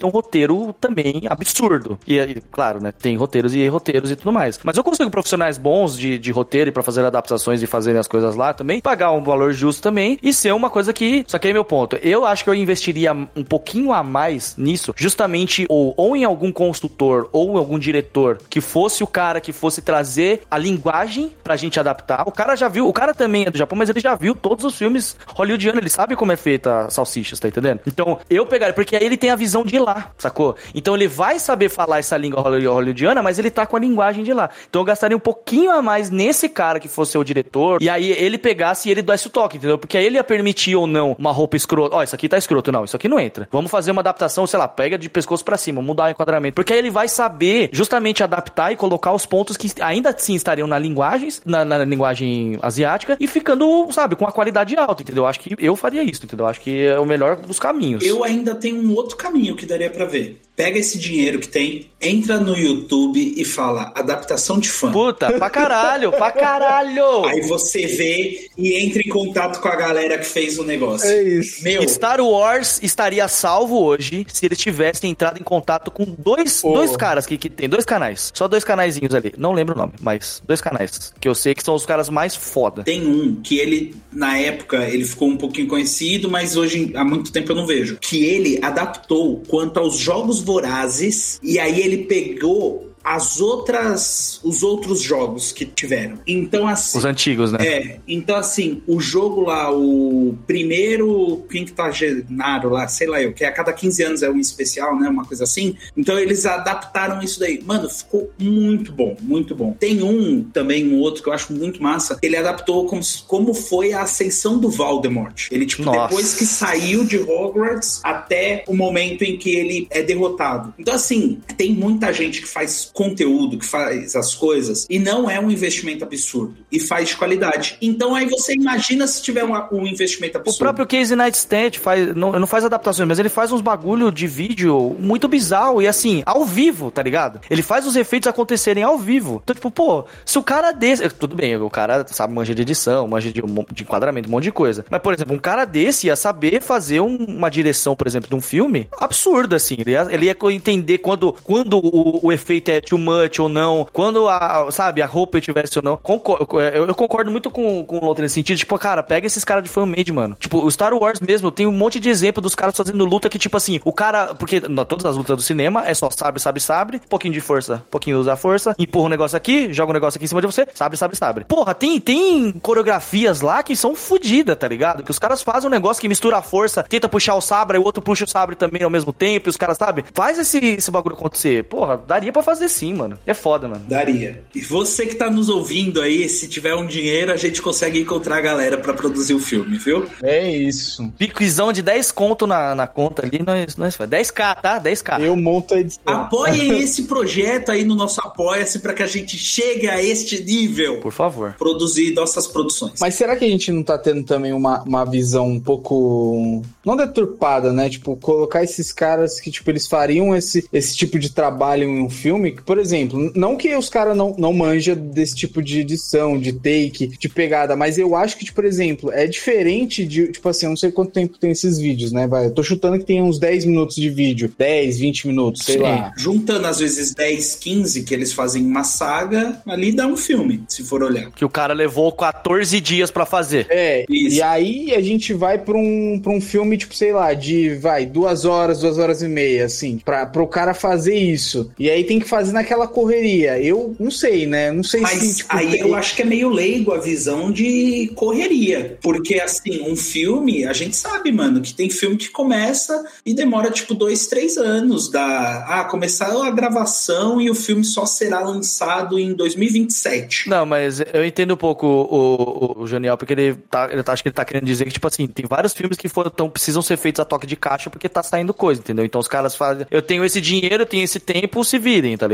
roteiro também absurdo. E, e claro, né, tem roteiros e roteiros e tudo mais. Mas eu consigo profissionais bons de, de roteiro e pra fazer adaptações e fazerem as coisas lá também, pagar um valor justo também e ser uma coisa que... Só que aí é meu ponto. Eu acho que eu investiria um pouquinho a mais nisso, justamente ou, ou em algum consultor ou em algum diretor que fosse o cara que fosse trazer a linguagem pra gente adaptar. O cara já viu, o cara também é do Japão, mas ele já viu todos os filmes hollywoodianos, ele sabe como é feita a salsichas, tá entendendo? Então, eu pegaria, porque aí ele tem a visão de lá, sacou? Então ele vai saber falar essa língua hollywoodiana, mas ele tá com a linguagem de lá. Então eu gastaria um pouquinho a mais nesse cara que fosse o diretor, e aí ele pegasse e ele desse o toque, entendeu? Porque aí ele ia permitir ou não uma roupa escrota. Ó, oh, isso aqui tá escroto, não, isso aqui não entra. Vamos fazer uma adaptação, sei lá, pega de pescoço pra cima, mudar o enquadramento. Porque aí ele vai saber justamente adaptar e colocar os pontos que ainda assim estariam na linguagem, na, na linguagem asiática, e ficando, sabe, com a qualidade alta, entendeu? Acho que eu faria isso, entendeu? Acho que é o melhor dos caminhos. Eu ainda tenho um outro caminho que daria pra ver. Pega esse dinheiro que tem, entra no YouTube e fala adaptação de fã. Puta, pra caralho, pra caralho! Aí você vê e entra em contato com a galera que fez o negócio. É isso. Meu, Star Wars estaria salvo hoje se eles tivessem entrado em contato com dois, oh. dois caras que, que tem, dois canais. Só dois canaizinhos ali. Não lembro o nome, mas dois canais. Que eu sei que são os caras mais foda. Tem um que ele, na época, ele ficou um pouquinho conhecido, mas hoje, há muito tempo eu não vejo. Que ele adaptou quanto aos jogos Vorazes, e aí ele pegou as outras, os outros jogos que tiveram. Então, assim... Os antigos, né? É. Então, assim, o jogo lá, o primeiro quinquagenário lá, sei lá eu, que a cada quinze anos é um especial, né? Uma coisa assim. Então, eles adaptaram isso daí. Mano, ficou muito bom, muito bom. Tem um, também, um outro que eu acho muito massa, ele adaptou como, como foi a ascensão do Voldemort. Ele, tipo, Nossa. depois que saiu de Hogwarts até o momento em que ele é derrotado. Então, assim, tem muita gente que faz conteúdo, que faz as coisas, e não é um investimento absurdo, e faz de qualidade. Então aí você imagina se tiver um, um investimento absurdo. O próprio Casey Neistat faz, não, não faz adaptações, mas ele faz uns bagulho de vídeo muito bizarro, e assim, ao vivo, tá ligado? Ele faz os efeitos acontecerem ao vivo. Então, tipo, pô, se o cara desse... Tudo bem, o cara sabe, manja de edição, manja de, de enquadramento, um monte de coisa. Mas, por exemplo, um cara desse ia saber fazer um, uma direção, por exemplo, de um filme absurda, assim. Ele ia, ele ia entender quando, quando o, o efeito é too much ou não, quando a, sabe, a roupa tivesse ou não. Concordo, eu, eu concordo muito com, com o outro nesse sentido, tipo, cara, pega esses caras de fan-made, mano. Tipo, o Star Wars mesmo, tem um monte de exemplo dos caras fazendo luta que, tipo assim, o cara, porque não, todas as lutas do cinema é só sabre, sabre, sabre, um pouquinho de força, um pouquinho usa a força, empurra um negócio aqui, joga um negócio aqui em cima de você, sabre, sabre, sabre. Porra, tem, tem coreografias lá que são fodidas, tá ligado? Que os caras fazem um negócio que mistura a força, tenta puxar o sabre, aí o outro puxa o sabre também ao mesmo tempo, e os caras, sabe? Faz esse, esse bagulho acontecer. Porra, daria pra fazer sim, mano. É foda, mano. Daria. E você que tá nos ouvindo aí, se tiver um dinheiro, a gente consegue encontrar a galera pra produzir o filme, viu? É isso. Piquezão de dez conto na, na conta ali, nós, nós faz. dez k, tá? dez k. Eu monto a edição. Apoiem esse projeto aí no nosso Apoia-se pra que a gente chegue a este nível. Por favor. Produzir nossas produções. Mas será que a gente não tá tendo também uma, uma visão um pouco... não deturpada, né? Tipo, colocar esses caras que, tipo, eles fariam esse, esse tipo de trabalho em um filme, que, por exemplo, não que os caras não, não manjam desse tipo de edição, de take, de pegada, mas eu acho que, tipo, por exemplo, é diferente de, tipo assim, eu não sei quanto tempo tem esses vídeos, né? Vai, eu tô chutando que tem uns dez minutos de vídeo, dez, vinte minutos, sei Sim. lá. Juntando, às vezes, dez, quinze, que eles fazem uma saga, ali dá um filme, se for olhar. Que o cara levou quatorze dias pra fazer. É, Isso. E aí a gente vai pra um, pra um filme, tipo, sei lá, de, vai, duas horas, duas horas e meia, assim, pra, pro cara fazer isso. E aí tem que fazer naquela correria. Eu não sei, né? Não sei Mas se... Tipo, aí tem... eu acho que é meio leigo a visão de correria. Porque, assim, um filme, a gente sabe, mano, que tem filme que começa e demora, tipo, dois, três anos. Da... Ah, começar a gravação e o filme só será lançado em dois mil e vinte e sete. Não, mas eu entendo um pouco o, o, o Janiel, porque ele tá, ele tá, acho que ele tá querendo dizer que, tipo assim, tem vários filmes que foram, tão, precisam ser feitos a toque de caixa porque tá saindo coisa, entendeu? Então os caras fazem, eu tenho esse dinheiro, eu tenho esse tempo, se virem, tá ligado?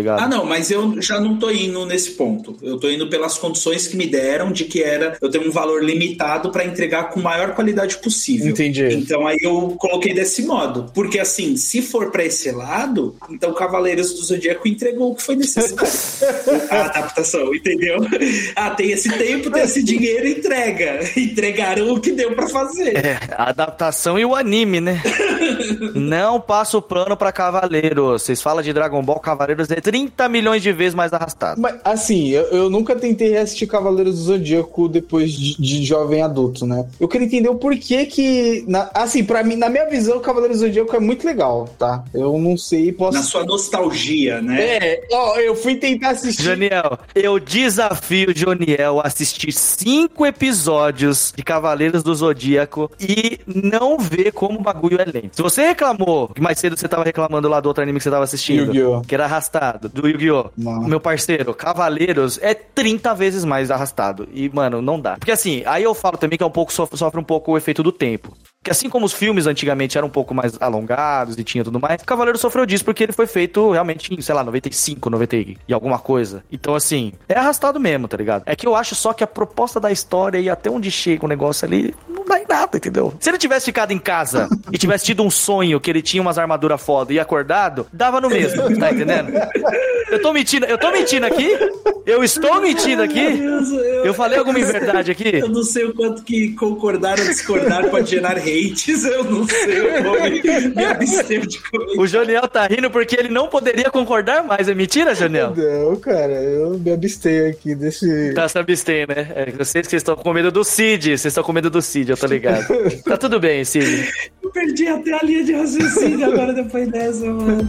ligado? Ah, não, mas eu já não tô indo nesse ponto. Eu tô indo pelas condições que me deram de que era eu tenho um valor limitado pra entregar com a maior qualidade possível. Entendi. Então aí eu coloquei desse modo. Porque assim, se for pra esse lado, então Cavaleiros do Zodíaco entregou o que foi necessário. A adaptação, entendeu? Ah, tem esse tempo, tem esse dinheiro, entrega. Entregaram o que deu pra fazer. É, a adaptação e o anime, né? Não passa o plano pra Cavaleiros. Vocês falam de Dragon Ball, Cavaleiros é trinta milhões de vezes mais arrastado. Mas, assim, eu, eu nunca tentei reassistir Cavaleiros do Zodíaco depois de, de jovem adulto, né? Eu queria entender o porquê que... Na, assim, pra mim, na minha visão, Cavaleiros do Zodíaco é muito legal, tá? Eu não sei, posso... Na sua nostalgia, né? É, ó, eu fui tentar assistir... Joniel, eu desafio o Joniel a assistir cinco episódios de Cavaleiros do Zodíaco e não ver como o bagulho é lento. Se você reclamou, que mais cedo você tava reclamando lá do outro anime que você tava assistindo, Yu-Gi-Oh! Que era arrastado, do Yu-Gi-Oh! Meu parceiro, Cavaleiros é trinta vezes mais arrastado. E, mano, não dá. Porque assim, aí eu falo também que é um pouco, sofre, sofre um pouco o efeito do tempo. Que assim como os filmes antigamente eram um pouco mais alongados e tinha tudo mais, o Cavaleiro sofreu disso porque ele foi feito realmente em, sei lá, noventa e cinco, noventa e alguma coisa. Então, assim, é arrastado mesmo, tá ligado? É que eu acho só que a proposta da história e até onde chega o negócio ali, não dá em nada, entendeu? Se ele tivesse ficado em casa e tivesse tido um sonho que ele tinha umas armaduras foda e acordado, dava no mesmo, tá entendendo? Eu tô mentindo, eu tô mentindo aqui? Eu estou mentindo aqui? Deus, eu, eu falei alguma inverdade aqui? Eu não sei o quanto que concordar ou discordar pode gerar hates, eu não sei, eu vou me, me abster de comentar. O Joniel tá rindo porque ele não poderia concordar mais, é mentira, Joniel? Não, cara, eu me abstenho aqui desse... Tá se abstendo, né? É, vocês que estão com medo do Cid, vocês estão com medo do Cid, eu tô ligado. Tá tudo bem, Cid. Eu perdi até a linha de raciocínio agora depois dessa, mano.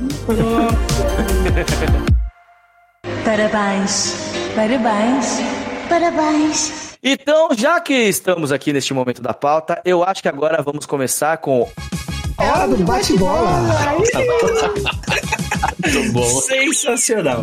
Nossa. Parabéns, parabéns, parabéns. Então, já que estamos aqui neste momento da pauta, eu acho que agora vamos começar com... Hora do bate-bola! Muito bom. Sensacional.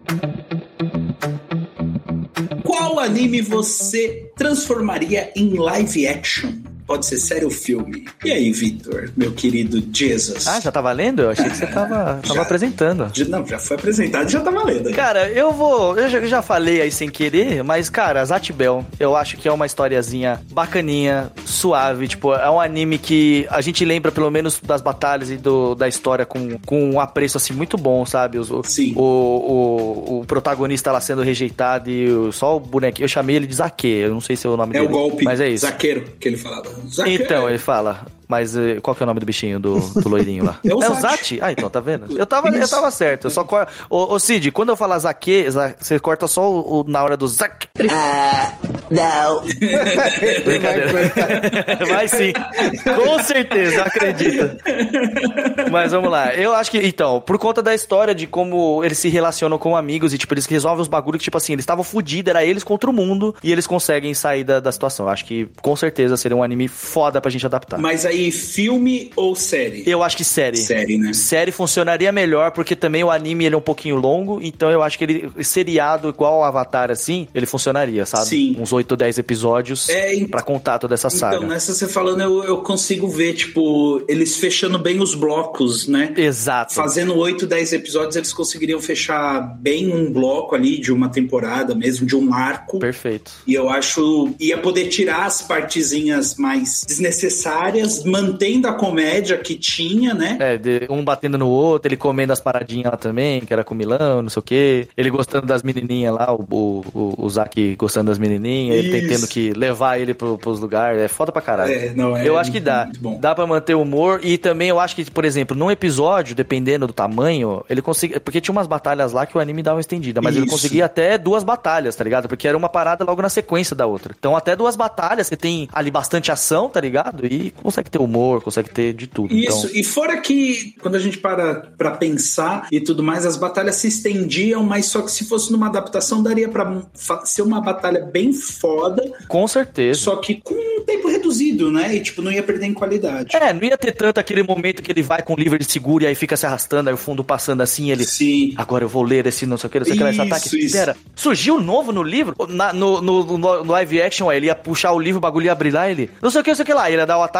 Qual anime você transformaria em live action? Pode ser série ou filme. E aí, Vitor, meu querido Jesus? Ah, já tá valendo? Eu achei que você tava, tava apresentando. Não, já foi apresentado e já tá valendo. Cara, eu vou... Eu já, eu já falei aí sem querer, mas, cara, Zatch Bell, eu acho que é uma historiazinha bacaninha, suave. Tipo, é um anime que a gente lembra, pelo menos, das batalhas e do, da história com, com um apreço, assim, muito bom, sabe? Os, Sim. O, o, o protagonista lá sendo rejeitado e o, só o bonequinho... Eu chamei ele de Zaque, eu não sei se é o nome é dele. É o golpe. Mas é isso. Zaqueiro, que ele falava. Zaqueiro. Então, ele fala... Mas uh, qual que é o nome do bichinho, do, do loirinho lá? É o é Zat? Ah, então, tá vendo? Eu tava, eu tava certo. Eu só cor... ô, ô, Cid, quando eu falar Zaque, você corta só o, o, na hora do Zac. Ah, não. Brincadeira. Vai sim. Com certeza, acredito. Mas vamos lá. Eu acho que, então, por conta da história de como eles se relacionam com amigos e, tipo, eles resolvem os bagulhos que, tipo assim, eles estavam fodidos, era eles contra o mundo e eles conseguem sair da, da situação. Eu acho que, com certeza, seria um anime foda pra gente adaptar. Mas aí, filme ou série? Eu acho que série. Série, né? Série funcionaria melhor, porque também o anime ele é um pouquinho longo, então eu acho que ele, seriado igual o Avatar, assim, ele funcionaria, sabe? Sim. Uns oito ou dez episódios é, pra contar toda essa saga. Então, nessa você falando, eu, eu consigo ver, tipo, eles fechando bem os blocos, né? Exato. Fazendo oito, dez episódios, eles conseguiriam fechar bem um bloco ali de uma temporada mesmo, de um arco. Perfeito. E eu acho, ia poder tirar as partezinhas mais desnecessárias, mantendo a comédia que tinha, né? É, de um batendo no outro, ele comendo as paradinhas lá também, que era com Milão, não sei o quê. Ele gostando das menininhas lá, o, o, o Zack gostando das menininhas, ele tem, tendo que levar ele pro, pros lugares. É foda pra caralho. É, não, é eu acho que dá. Dá pra manter o humor e também eu acho que, por exemplo, num episódio, dependendo do tamanho, ele conseguia... Porque tinha umas batalhas lá que o anime dava uma estendida, mas Isso. ele conseguia até duas batalhas, tá ligado? Porque era uma parada logo na sequência da outra. Então até duas batalhas, você tem ali bastante ação, tá ligado? E consegue ter humor, consegue ter de tudo. Isso, então... e fora que quando a gente para pra pensar e tudo mais, as batalhas se estendiam, mas só que se fosse numa adaptação, daria pra ser uma batalha bem foda. Com certeza. Só que com um tempo reduzido, né? E tipo, não ia perder em qualidade. É, não ia ter tanto aquele momento que ele vai com o livro de seguro e aí fica se arrastando, aí o fundo passando assim, ele... Sim. Agora eu vou ler esse não sei o que, não sei o que, esse ataque. Isso. Pera, surgiu novo no livro? Na, no, no, no, no live action, ele ia puxar o livro, o bagulho ia abrir lá, ele... Não sei o que, não sei o que lá. Ele ia dar o ataque e falar, ai,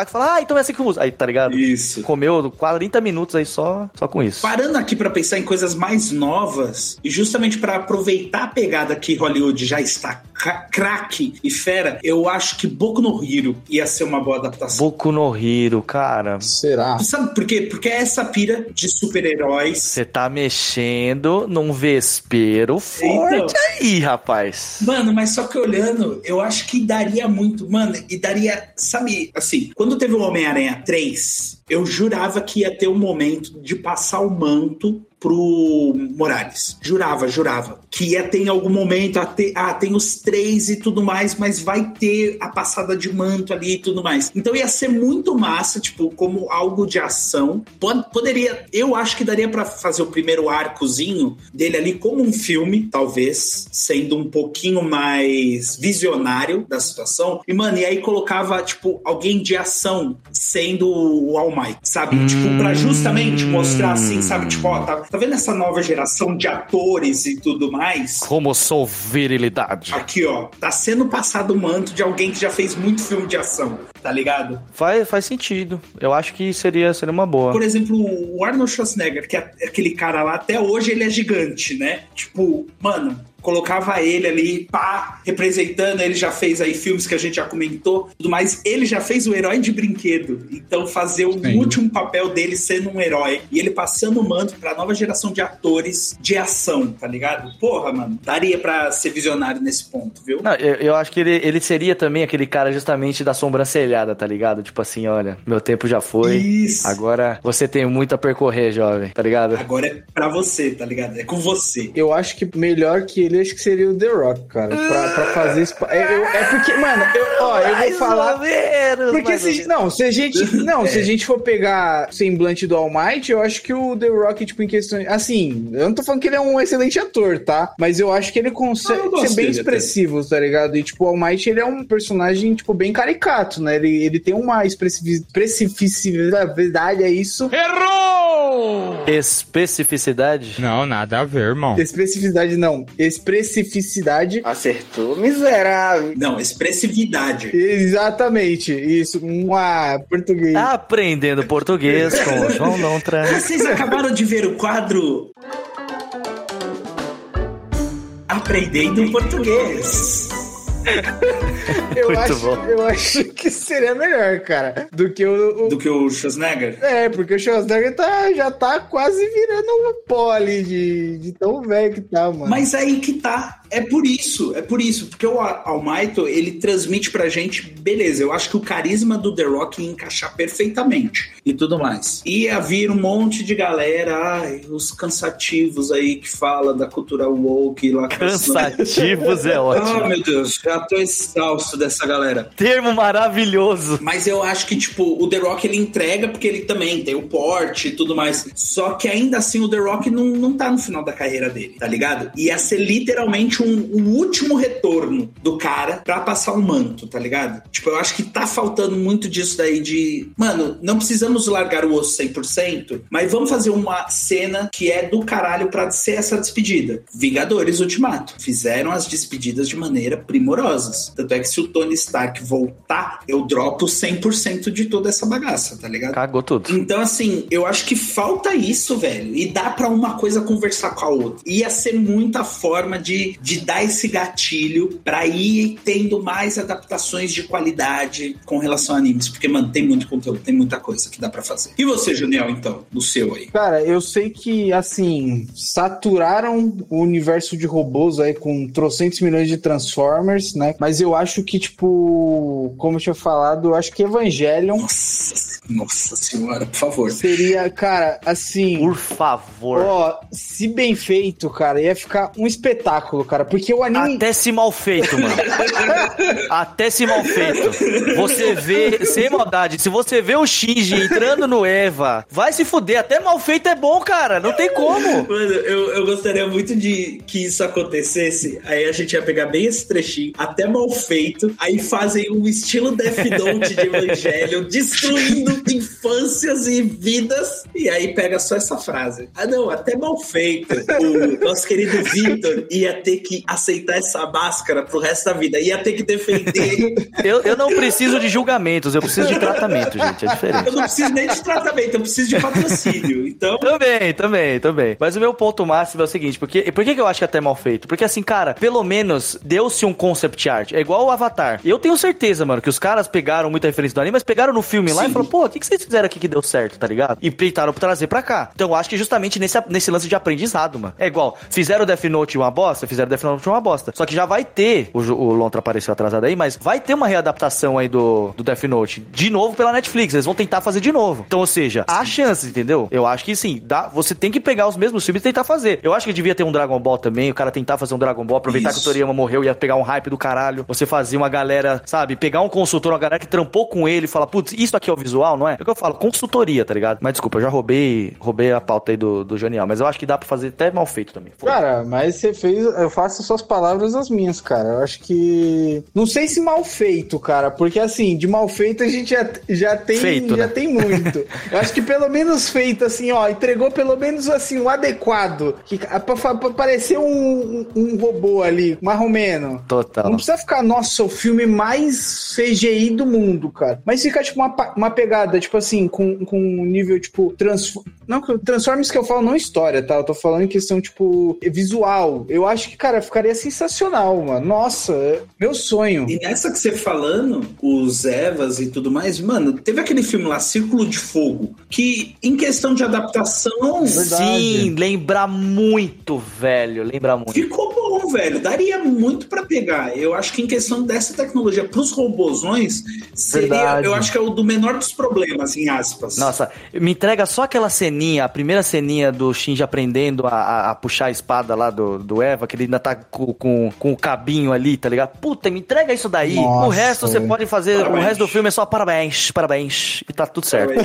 então é assim que eu uso. Aí, tá ligado? Isso. Comeu quarenta minutos aí só, só com isso. Parando aqui pra pensar em coisas mais novas, e justamente pra aproveitar a pegada que Hollywood já está craque e fera, eu acho que Boku no Hero ia ser uma boa adaptação. Boku no Hero, cara. Será? Sabe por quê? Porque é essa pira de super-heróis. Você tá mexendo num vespeiro forte então, aí, rapaz. Mano, mas só que olhando, eu acho que daria muito. Mano, e daria, sabe, assim, quando teve o Homem-Aranha três, eu jurava que ia ter um momento de passar o manto pro Morales. Jurava, jurava. Que ia ter em algum momento, ah, ter, ah, tem os três e tudo mais, mas vai ter a passada de manto ali e tudo mais. Então ia ser muito massa, tipo, como algo de ação. Poderia, eu acho que daria pra fazer o primeiro arcozinho dele ali como um filme, talvez, sendo um pouquinho mais visionário da situação. E, mano, e aí colocava, tipo, alguém de ação sendo o All Might, sabe? Hum... Tipo, pra justamente mostrar assim, sabe? Tipo, ó, tá, tá vendo essa nova geração de atores e tudo mais? Como sou virilidade. Aqui, ó, tá sendo passado o manto de alguém que já fez muito filme de ação, tá ligado? Faz, faz sentido. Eu acho que seria, seria uma boa. Por exemplo, o Arnold Schwarzenegger, que é aquele cara lá, até hoje ele é gigante, né? Tipo, mano... colocava ele ali, pá, representando, ele já fez aí filmes que a gente já comentou, tudo mais, ele já fez o herói de brinquedo, então fazer o Sim. último papel dele sendo um herói, e ele passando o manto pra nova geração de atores de ação, tá ligado? Porra, mano, daria pra ser visionário nesse ponto, viu? Não, eu, eu acho que ele, ele seria também aquele cara justamente da sobrancelhada, tá ligado? Tipo assim, olha, meu tempo já foi, Isso. agora você tem muito a percorrer, jovem, tá ligado? Agora é pra você, tá ligado? É com você. Eu acho que melhor que ele, acho que seria o The Rock, cara, pra, pra fazer isso. É, é porque, mano, eu, ó, eu vou falar. Menos, porque se, não, se a gente, não, é. se a gente for pegar o semblante do All Might, eu acho que o The Rock, tipo, em questão, assim, eu não tô falando que ele é um excelente ator, tá? Mas eu acho que ele consegue ah, ser bem expressivo, até. Tá ligado? E tipo, o All Might, ele é um personagem, tipo, bem caricato, né? Ele, ele tem uma expressividade, é isso. Errou! Especificidade? Não, nada a ver, irmão. Especificidade não. Expressividade. Acertou, miserável. Não, expressividade. Exatamente, isso. Uma português. Aprendendo português com o João Lontra. Vocês acabaram de ver o quadro Aprendendo Português. eu, acho, eu acho que seria melhor, cara, do que o, o... Do que o Schwarzenegger? É, porque o Schwarzenegger tá, já tá quase virando um pó ali de, de tão velho que tá, mano. Mas aí que tá. É por isso, é por isso. Porque o All Might, ele transmite pra gente, beleza, eu acho que o carisma do The Rock ia encaixar perfeitamente e tudo mais. Ia vir um monte de galera, ai, os cansativos aí que fala da cultura woke lá. Cansativos é ótimo. Ah, meu Deus, já tô exausto dessa galera. Termo maravilhoso. Mas eu acho que, tipo, o The Rock, ele entrega porque ele também tem o porte e tudo mais. Só que ainda assim o The Rock não, não tá no final da carreira dele, tá ligado? Ia ser literalmente um, um último retorno do cara pra passar o manto, tá ligado? Tipo, eu acho que tá faltando muito disso daí de... Mano, não precisamos largar o osso cem por cento, mas vamos fazer uma cena que é do caralho pra ser essa despedida. Vingadores Ultimato. Fizeram as despedidas de maneira primorosas. Tanto é que se o Tony Stark voltar, eu dropo cem por cento de toda essa bagaça, tá ligado? Cagou tudo. Então, assim, eu acho que falta isso, velho. E dá pra uma coisa conversar com a outra. Ia ser muita forma de, de dar esse gatilho pra ir tendo mais adaptações de qualidade com relação a animes. Porque, mano, tem muito conteúdo, tem muita coisa que dá pra fazer. E você, Juniel, então? O seu aí? Cara, eu sei que, assim, saturaram o universo de robôs aí com trocentos milhões de Transformers, né? Mas eu acho que, tipo, como eu tinha falado, eu acho que Evangelion... Nossa, nossa senhora, por favor. Seria, cara, assim... Por favor. Ó, se bem feito, cara, ia ficar um espetáculo, cara, porque o anime... Até se mal feito, mano. Até se mal feito. Você vê, sem maldade, se você vê o Shinji entrando no Eva, vai se fuder, até mal feito é bom, cara, não tem como. Mano, eu, eu gostaria muito de que isso acontecesse, aí a gente ia pegar bem esse trechinho, até mal feito, aí fazem um estilo Death Note de Evangelho, destruindo infâncias e vidas, e aí pega só essa frase. Ah, não, até mal feito. O nosso querido Vitor ia ter que aceitar essa máscara pro resto da vida, ia ter que defender. Eu, eu não preciso de julgamentos, eu preciso de tratamento, gente, é diferente. Eu não preciso nem de tratamento, eu preciso de patrocínio, então... Também, também, também. Mas o meu ponto máximo é o seguinte, porque, por que eu acho que é até mal feito? Porque assim, cara, pelo menos deu-se um concept art, é igual o Avatar. Eu tenho certeza, mano, que os caras pegaram muita referência do anime, mas pegaram no filme lá Sim. e falaram, pô, o que, que vocês fizeram aqui que deu certo, tá ligado? E tentaram trazer pra cá. Então eu acho que justamente nesse, nesse lance de aprendizado, mano. É igual, fizeram o Death Note uma bosta, fizeram o Death Note uma bosta. Só que já vai ter, o, o Lontra apareceu atrasado aí, mas vai ter uma readaptação aí do, do Death Note, de novo pela Netflix, eles vão tentar fazer de novo. Então, ou seja, há chances, entendeu? Eu acho que sim, dá, você tem que pegar os mesmos filmes e tentar fazer. Eu acho que devia ter um Dragon Ball também, o cara tentar fazer um Dragon Ball, aproveitar Isso. que o Toriyama morreu e ia pegar um hype do caralho, você fazia uma galera, sabe, pegar um consultor, uma galera que trampou com ele e falar, putz, isso aqui é o visual, não é? É o que eu falo, consultoria, tá ligado? Mas desculpa, eu já roubei, roubei a pauta aí do, do Jonial, mas eu acho que dá pra fazer até mal feito também. Foi. Cara, mas você fez, eu faço suas palavras as minhas, cara. Eu acho que, não sei se mal feito, cara, porque assim, de mal feito a gente já, já tem, feito, já né? tem muito. Eu acho que pelo menos feito, assim, ó, entregou pelo menos assim, o adequado, que, pra, pra, pra parecer um, um, um robô ali, marromeno. Total. Não precisa ficar, nossa, o filme mais C G I do mundo, cara. Mas fica, tipo, uma, uma pegada, tipo assim, com, com um nível, tipo, transform... não, Transformers que eu falo não história, tá? Eu tô falando em questão, tipo, visual. Eu acho que, cara, ficaria sensacional, mano. Nossa, é meu sonho. E nessa que você falando, os Evas e tudo mais, mano, teve aquele filme lá, Círculo de Fogo, que em questão de adaptação... Verdade. Sim, lembra muito, velho, lembra muito. Ficou bom, velho, daria muito pra pegar. Eu acho que em questão dessa tecnologia pros robozões, seria, Verdade. eu acho que é o do menor dos problemas, em aspas. Nossa, me entrega só aquela ceninha, a primeira ceninha do Shinji aprendendo a, a, a puxar a espada lá do, do Eva, que ele ainda tá com, com, com o cabinho ali, tá ligado? Puta, me entrega isso daí. Nossa, o resto você pode fazer, parabéns. O resto do filme é só parabéns, parabéns, e tá tudo certo.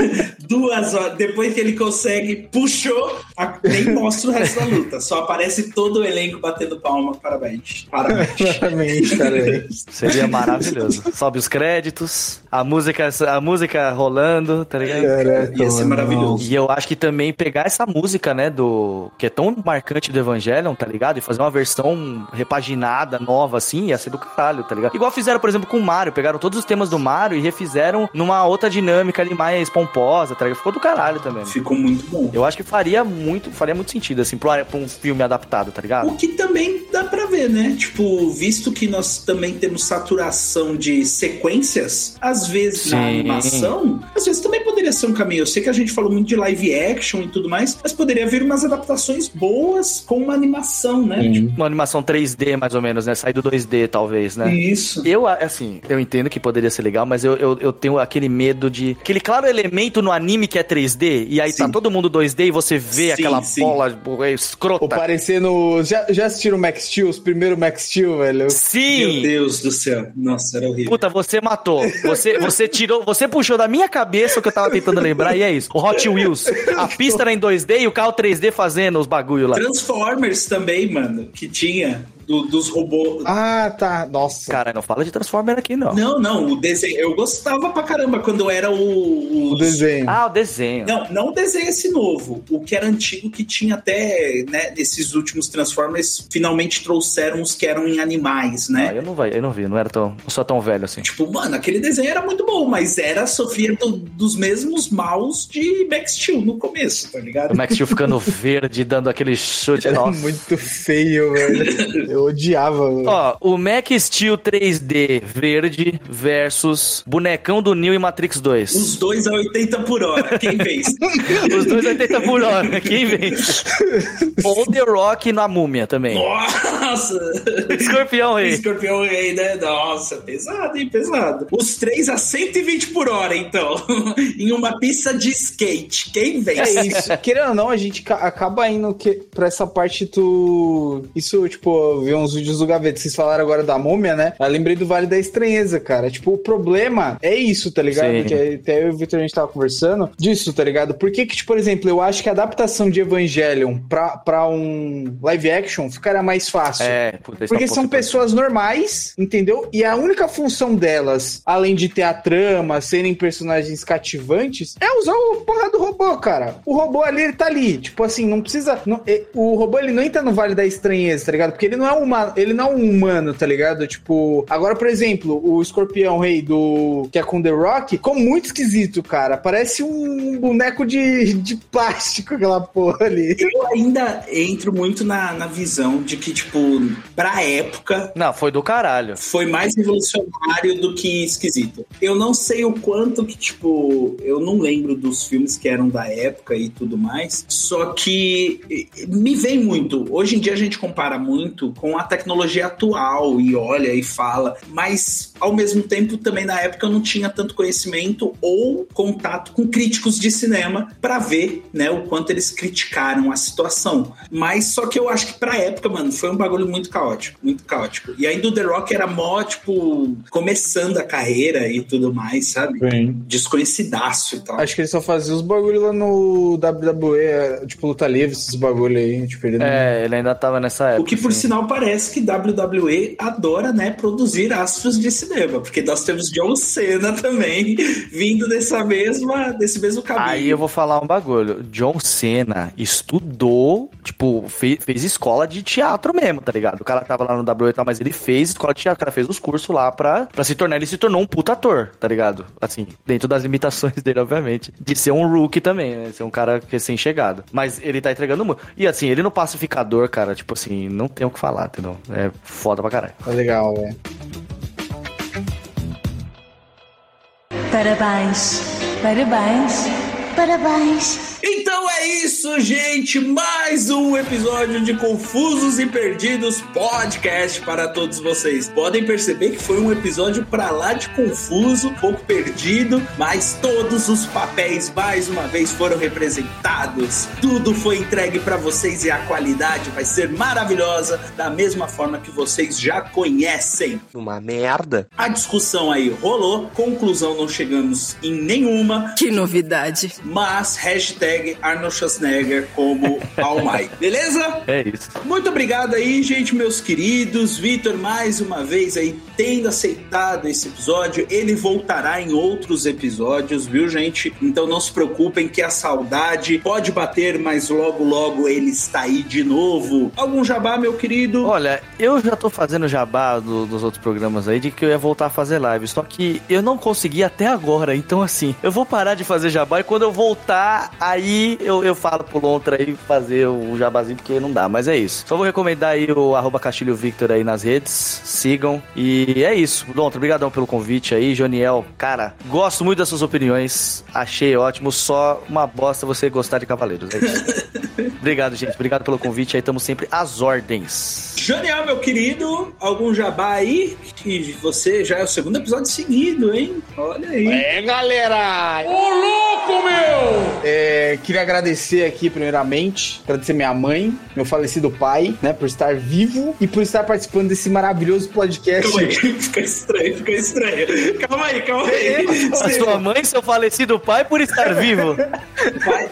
Duas horas, depois que ele consegue, puxou, a, nem mostra o resto da luta, só aparece todo o elenco batendo palma, parabéns. Parabéns. Parabéns, parabéns. Seria maravilhoso. Sobe os créditos, a música, a música rolando, tá ligado? É, ia ser maravilhoso. E eu acho que também pegar essa música, né, do que é tão marcante do Evangelion, tá ligado? E fazer uma versão repaginada, nova, assim, ia ser do caralho, tá ligado? Igual fizeram, por exemplo, com o Mario, pegaram todos os temas do Mario e refizeram numa outra dinâmica ali mais pomposa, tá ligado? Ficou do caralho também. Ficou muito bom. Eu acho que faria muito, faria muito sentido, assim, pra, pra um filme adaptado, tá ligado? O que também dá pra ver, né? Tipo, visto que nós também temos saturação de sequências, às vezes Sim. na animação, às vezes também poderia ser um caminho. Eu sei que a gente falou muito de live action e tudo mais, mas poderia haver umas adaptações boas com uma animação, né? Tipo... Uma animação três D, mais ou menos, né? Sair do dois D, talvez, né? Isso. Eu, assim, eu entendo que poderia ser legal, mas eu, eu, eu tenho aquele medo de... Aquele claro elemento no anime que é três D, e aí sim. tá todo mundo dois D e você vê sim, aquela sim. bola escrota. Ou parecendo... Já, já assistiram o Max Steel, os primeiros Max Steel, velho? Sim! Meu Deus do céu. Nossa, era horrível. Puta, você matou. Você, você tirou... Você puxou da minha cabeça o que eu tava tentando lembrar, e é isso. O Hot Wheels. A pista era em dois D e o carro três D fazendo os bagulho lá. Transformers também, mano, que tinha... Do, dos robôs. Ah, tá. Nossa. Cara, não fala de Transformer aqui, não. Não, não. O desenho. Eu gostava pra caramba quando era o... Os... O desenho. Ah, o desenho. Não, não o desenho esse novo. O que era antigo, que tinha até, né, nesses últimos Transformers, finalmente trouxeram os que eram em animais, né? Ah, eu não, eu não vi. Não era tão... Não sou tão velho assim. Tipo, mano, aquele desenho era muito bom, mas era sofria do, dos mesmos maus de Max Steel no começo, tá ligado? O Max Steel ficando verde, dando aquele chute. Era nossa. Muito feio, velho. Eu odiava. Velho. Ó, o Max Steel três D verde versus bonecão do Neo e Matrix dois. Os dois a oitenta por hora. Quem vence? Os dois a oitenta por hora. Quem vence? Ou The Rock na Múmia também. Nossa! Escorpião Rei. Escorpião Rei, né? Nossa, pesado, hein? Pesado. Os três a cento e vinte por hora, então. Em uma pista de skate. Quem vence? É isso. Querendo ou não, a gente acaba indo que, pra essa parte do... Isso, tipo... vi uns vídeos do Gaveta. Vocês falaram agora da Múmia, né? Eu lembrei do Vale da Estranheza, cara. Tipo, o problema é isso, tá ligado? Sim. Que até eu e o Victor a gente tava conversando disso, tá ligado? Por que que, tipo, por exemplo, eu acho que a adaptação de Evangelion pra, pra um live action ficaria mais fácil. É, puta, porque são pessoas normais, entendeu? E a única função delas, além de ter a trama, serem personagens cativantes, é usar o porra do robô, cara. O robô ali, ele tá ali. Tipo assim, não precisa... Não, o robô, ele não entra no Vale da Estranheza, tá ligado? Porque ele não é uma, ele não é um humano, tá ligado? Tipo... Agora, por exemplo, o Escorpião Rei do... que é com The Rock, ficou muito esquisito, cara. Parece um boneco de, de plástico, aquela porra ali. Eu ainda entro muito na, na visão de que, tipo, pra época... Não, foi do caralho. Foi mais revolucionário do que esquisito. Eu não sei o quanto que, tipo... Eu não lembro dos filmes que eram da época e tudo mais. Só que me vem muito. Hoje em dia a gente compara muito com a tecnologia atual e olha e fala. Mas, ao mesmo tempo, também na época eu não tinha tanto conhecimento ou contato com críticos de cinema pra ver, né, o quanto eles criticaram a situação. Mas só que eu acho que pra época, mano, foi um bagulho muito caótico. Muito caótico. E ainda o The Rock era mó, tipo, começando a carreira e tudo mais, sabe? Sim. Desconhecidaço e tal. Acho que ele só fazia os bagulho lá no W W E, tipo, luta livre, esses bagulho aí. Tipo, ele é, não... ele ainda tava nessa época. O que, por sim. sinal, parece que W W E adora, né, produzir astros de cinema. Porque nós temos John Cena também vindo dessa mesma, desse mesmo caminho. Aí eu vou falar um bagulho. John Cena estudou, tipo, fez, fez escola de teatro mesmo, tá ligado? O cara tava lá no W W E e tal, mas ele fez escola de teatro, o cara fez os cursos lá pra, pra se tornar, ele se tornou um puta ator, tá ligado? Assim, dentro das limitações dele, obviamente. De ser um rookie também, né? Ser um cara recém-chegado. Mas ele tá entregando muito. E assim, ele no Pacificador, cara, tipo assim, não tem o que falar, entendeu? É foda pra caralho. É legal, velho. Parabéns, parabéns, parabéns. Então é isso, gente. Mais um episódio de Confusos e Perdidos Podcast para todos vocês. Podem perceber que foi um episódio pra lá de confuso, um pouco perdido, mas todos os papéis, mais uma vez, foram representados. Tudo foi entregue pra vocês e a qualidade vai ser maravilhosa, da mesma forma que vocês já conhecem. Uma merda. A discussão aí rolou, conclusão não chegamos em nenhuma. Que novidade. Mas, hashtag Arnold Schwarzenegger como All Might. Beleza? É isso. Muito obrigado aí, gente, meus queridos. Vitor, mais uma vez aí, tendo aceitado esse episódio. Ele voltará em outros episódios, viu, gente? Então não se preocupem que a saudade pode bater, mas logo, logo ele está aí de novo. Algum jabá, meu querido? Olha, eu já tô fazendo jabá do, dos outros programas aí de que eu ia voltar a fazer live, só que eu não consegui até agora. Então, assim, eu vou parar de fazer jabá e quando eu voltar, aí eu, eu falo pro Lontra aí fazer o jabazinho, porque não dá, mas é isso. Só vou recomendar aí o arroba Castilho Victor aí nas redes, sigam, e é isso. Lontra, obrigadão pelo convite aí. Joniel, cara, gosto muito das suas opiniões, achei ótimo, só uma bosta você gostar de Cavaleiros, é isso. Obrigado, gente, obrigado pelo convite aí, estamos sempre às ordens. Joniel, meu querido, algum jabá aí? Que você já é o segundo episódio seguido, hein? Olha aí. É, galera! Ô, louco, meu! É, queria agradecer aqui, primeiramente, agradecer minha mãe, meu falecido pai, né, por estar vivo e por estar participando desse maravilhoso podcast. Calma aí, fica estranho, fica estranho. Calma aí, calma aí. A sua mãe, seu falecido pai, por estar vivo. Pai,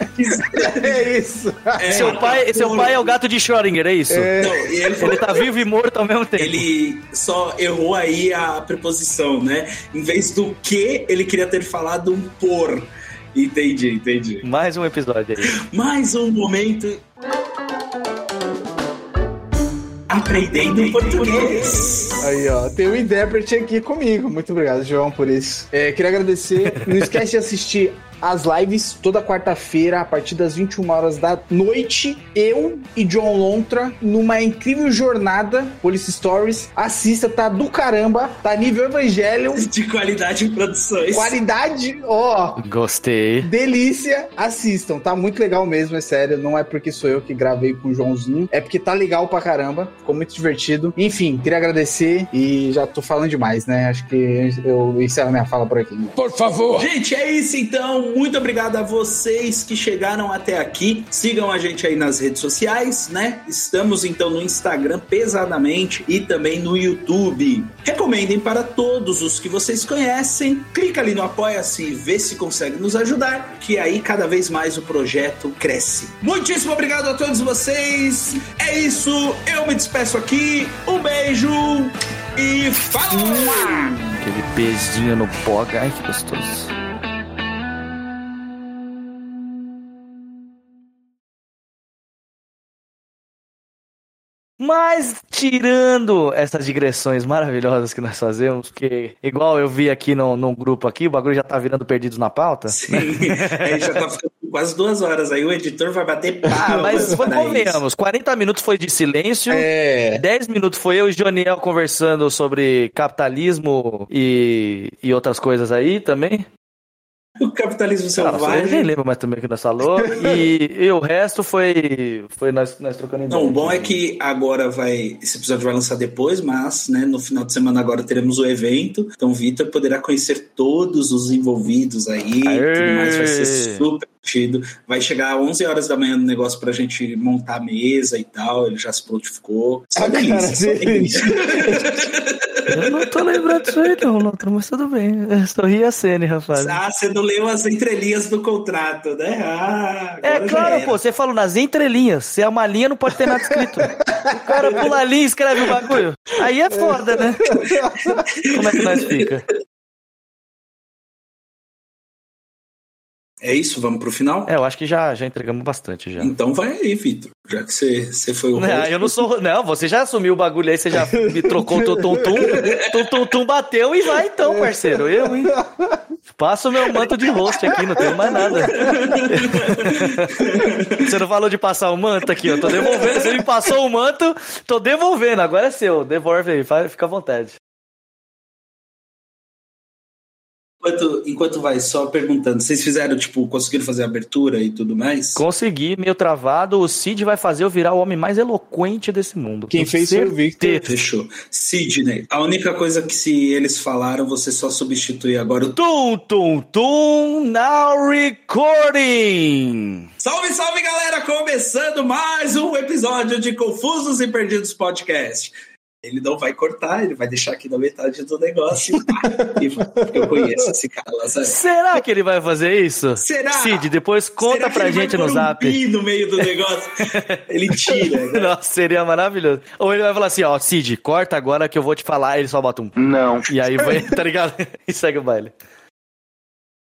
é isso. É, seu, pai, seu pai é o gato de Schrödinger, é isso? É. Não, e ele, ele tá vivo e morto ao mesmo tempo. Ele só errou aí a preposição, né? Em vez do que, ele queria ter falado um por. Entendi, entendi. Mais um episódio aí. Mais um momento. Aprendendo português. Aí, ó, tem um intérprete aqui comigo. Muito obrigado, João, por isso. É, queria agradecer. Não esquece de assistir as lives toda quarta-feira, a partir das vinte e uma horas da noite. Eu e John Lontra, numa incrível jornada, Police Stories. Assista, tá do caramba. Tá nível Evangelion. De qualidade em produções. Qualidade, ó. Gostei. Delícia. Assistam, tá muito legal mesmo, é sério. Não é porque sou eu que gravei com o Joãozinho, é porque tá legal pra caramba. Ficou muito divertido. Enfim, queria agradecer e já tô falando demais, né? Acho que eu encerro minha fala por aqui. Por favor. Gente, é isso então. muito obrigado a vocês que chegaram até aqui. Sigam a gente aí nas redes sociais, né? Estamos então no Instagram pesadamente e também no YouTube. Recomendem para todos os que vocês conhecem. Clica ali no Apoia-se e vê se consegue nos ajudar, que aí cada vez mais o projeto cresce. Muitíssimo obrigado a todos vocês. É isso, eu me despeço aqui. Um beijo e falou! Aquele beijinho no pó, ai que gostoso. Mas, tirando essas digressões maravilhosas que nós fazemos, porque, igual eu vi aqui no, no grupo aqui, o bagulho já tá virando Perdidos na Pauta. Sim, aí já tá ficando quase duas horas, aí o editor vai bater palmas. Mas convenhamos, quarenta minutos foi de silêncio, é. dez minutos foi eu e Joniel conversando sobre capitalismo e, e outras coisas aí também. O capitalismo selvagem. Eu nem lembro mais também o que nós falou. E, e o resto foi, foi nós, nós trocando ideia. Não, o bom é que agora vai. Esse episódio vai lançar depois, mas né, no final de semana agora teremos o evento. Então o Vitor poderá conhecer todos os envolvidos aí. Aê! Tudo mais vai ser super divertido. Vai chegar às onze horas da manhã no negócio pra gente montar a mesa e tal. Ele já se prontificou. Só delícia, só delícia. Eu não tô lembrando disso aí não, Lotro, mas tudo bem. Eu sorri a cena, rapaz. Ah, você não leu as entrelinhas do contrato, né? Ah, é claro, pô, você falou nas entrelinhas. Se é uma linha, não pode ter nada escrito. O cara pula a linha e escreve o bagulho. Aí é foda, né? Como é que nós fica? É isso? Vamos pro final? É, eu acho que já, já entregamos bastante já. Então vai aí, Vitor. Já que você, você foi o não, host, eu não sou... Não, você já assumiu o bagulho aí, você já me trocou o tum-tum-tum. Tum-tum-tum bateu e vai então, parceiro. Eu, hein? Passa o meu manto de host aqui, não tenho mais nada. Você não falou de passar o manto aqui, ó. Tô devolvendo. Você me passou o manto, tô devolvendo. Agora é seu. Devolve aí, fica à vontade. Enquanto, enquanto vai, só perguntando, vocês fizeram, tipo, conseguiram fazer a abertura e tudo mais? Consegui, meio travado. O Cid vai fazer eu virar o homem mais eloquente desse mundo. Quem fez foi o Victor. Fechou. Sidney, a única coisa que se eles falaram, você só substitui agora o... Tum, tum, tum, now recording! Salve, salve, galera! Começando mais um episódio de Confusos e Perdidos Podcast. Ele não vai cortar, ele vai deixar aqui na metade do negócio. E eu conheço esse cara lá, sabe? Será que ele vai fazer isso? Será? Cid, depois conta pra gente no zap. Um no meio do negócio. Ele tira. Né? Nossa, seria maravilhoso. Ou ele vai falar assim, ó, Cid, corta agora que eu vou te falar. Ele só bota um não. E aí vai, tá ligado? E segue o baile.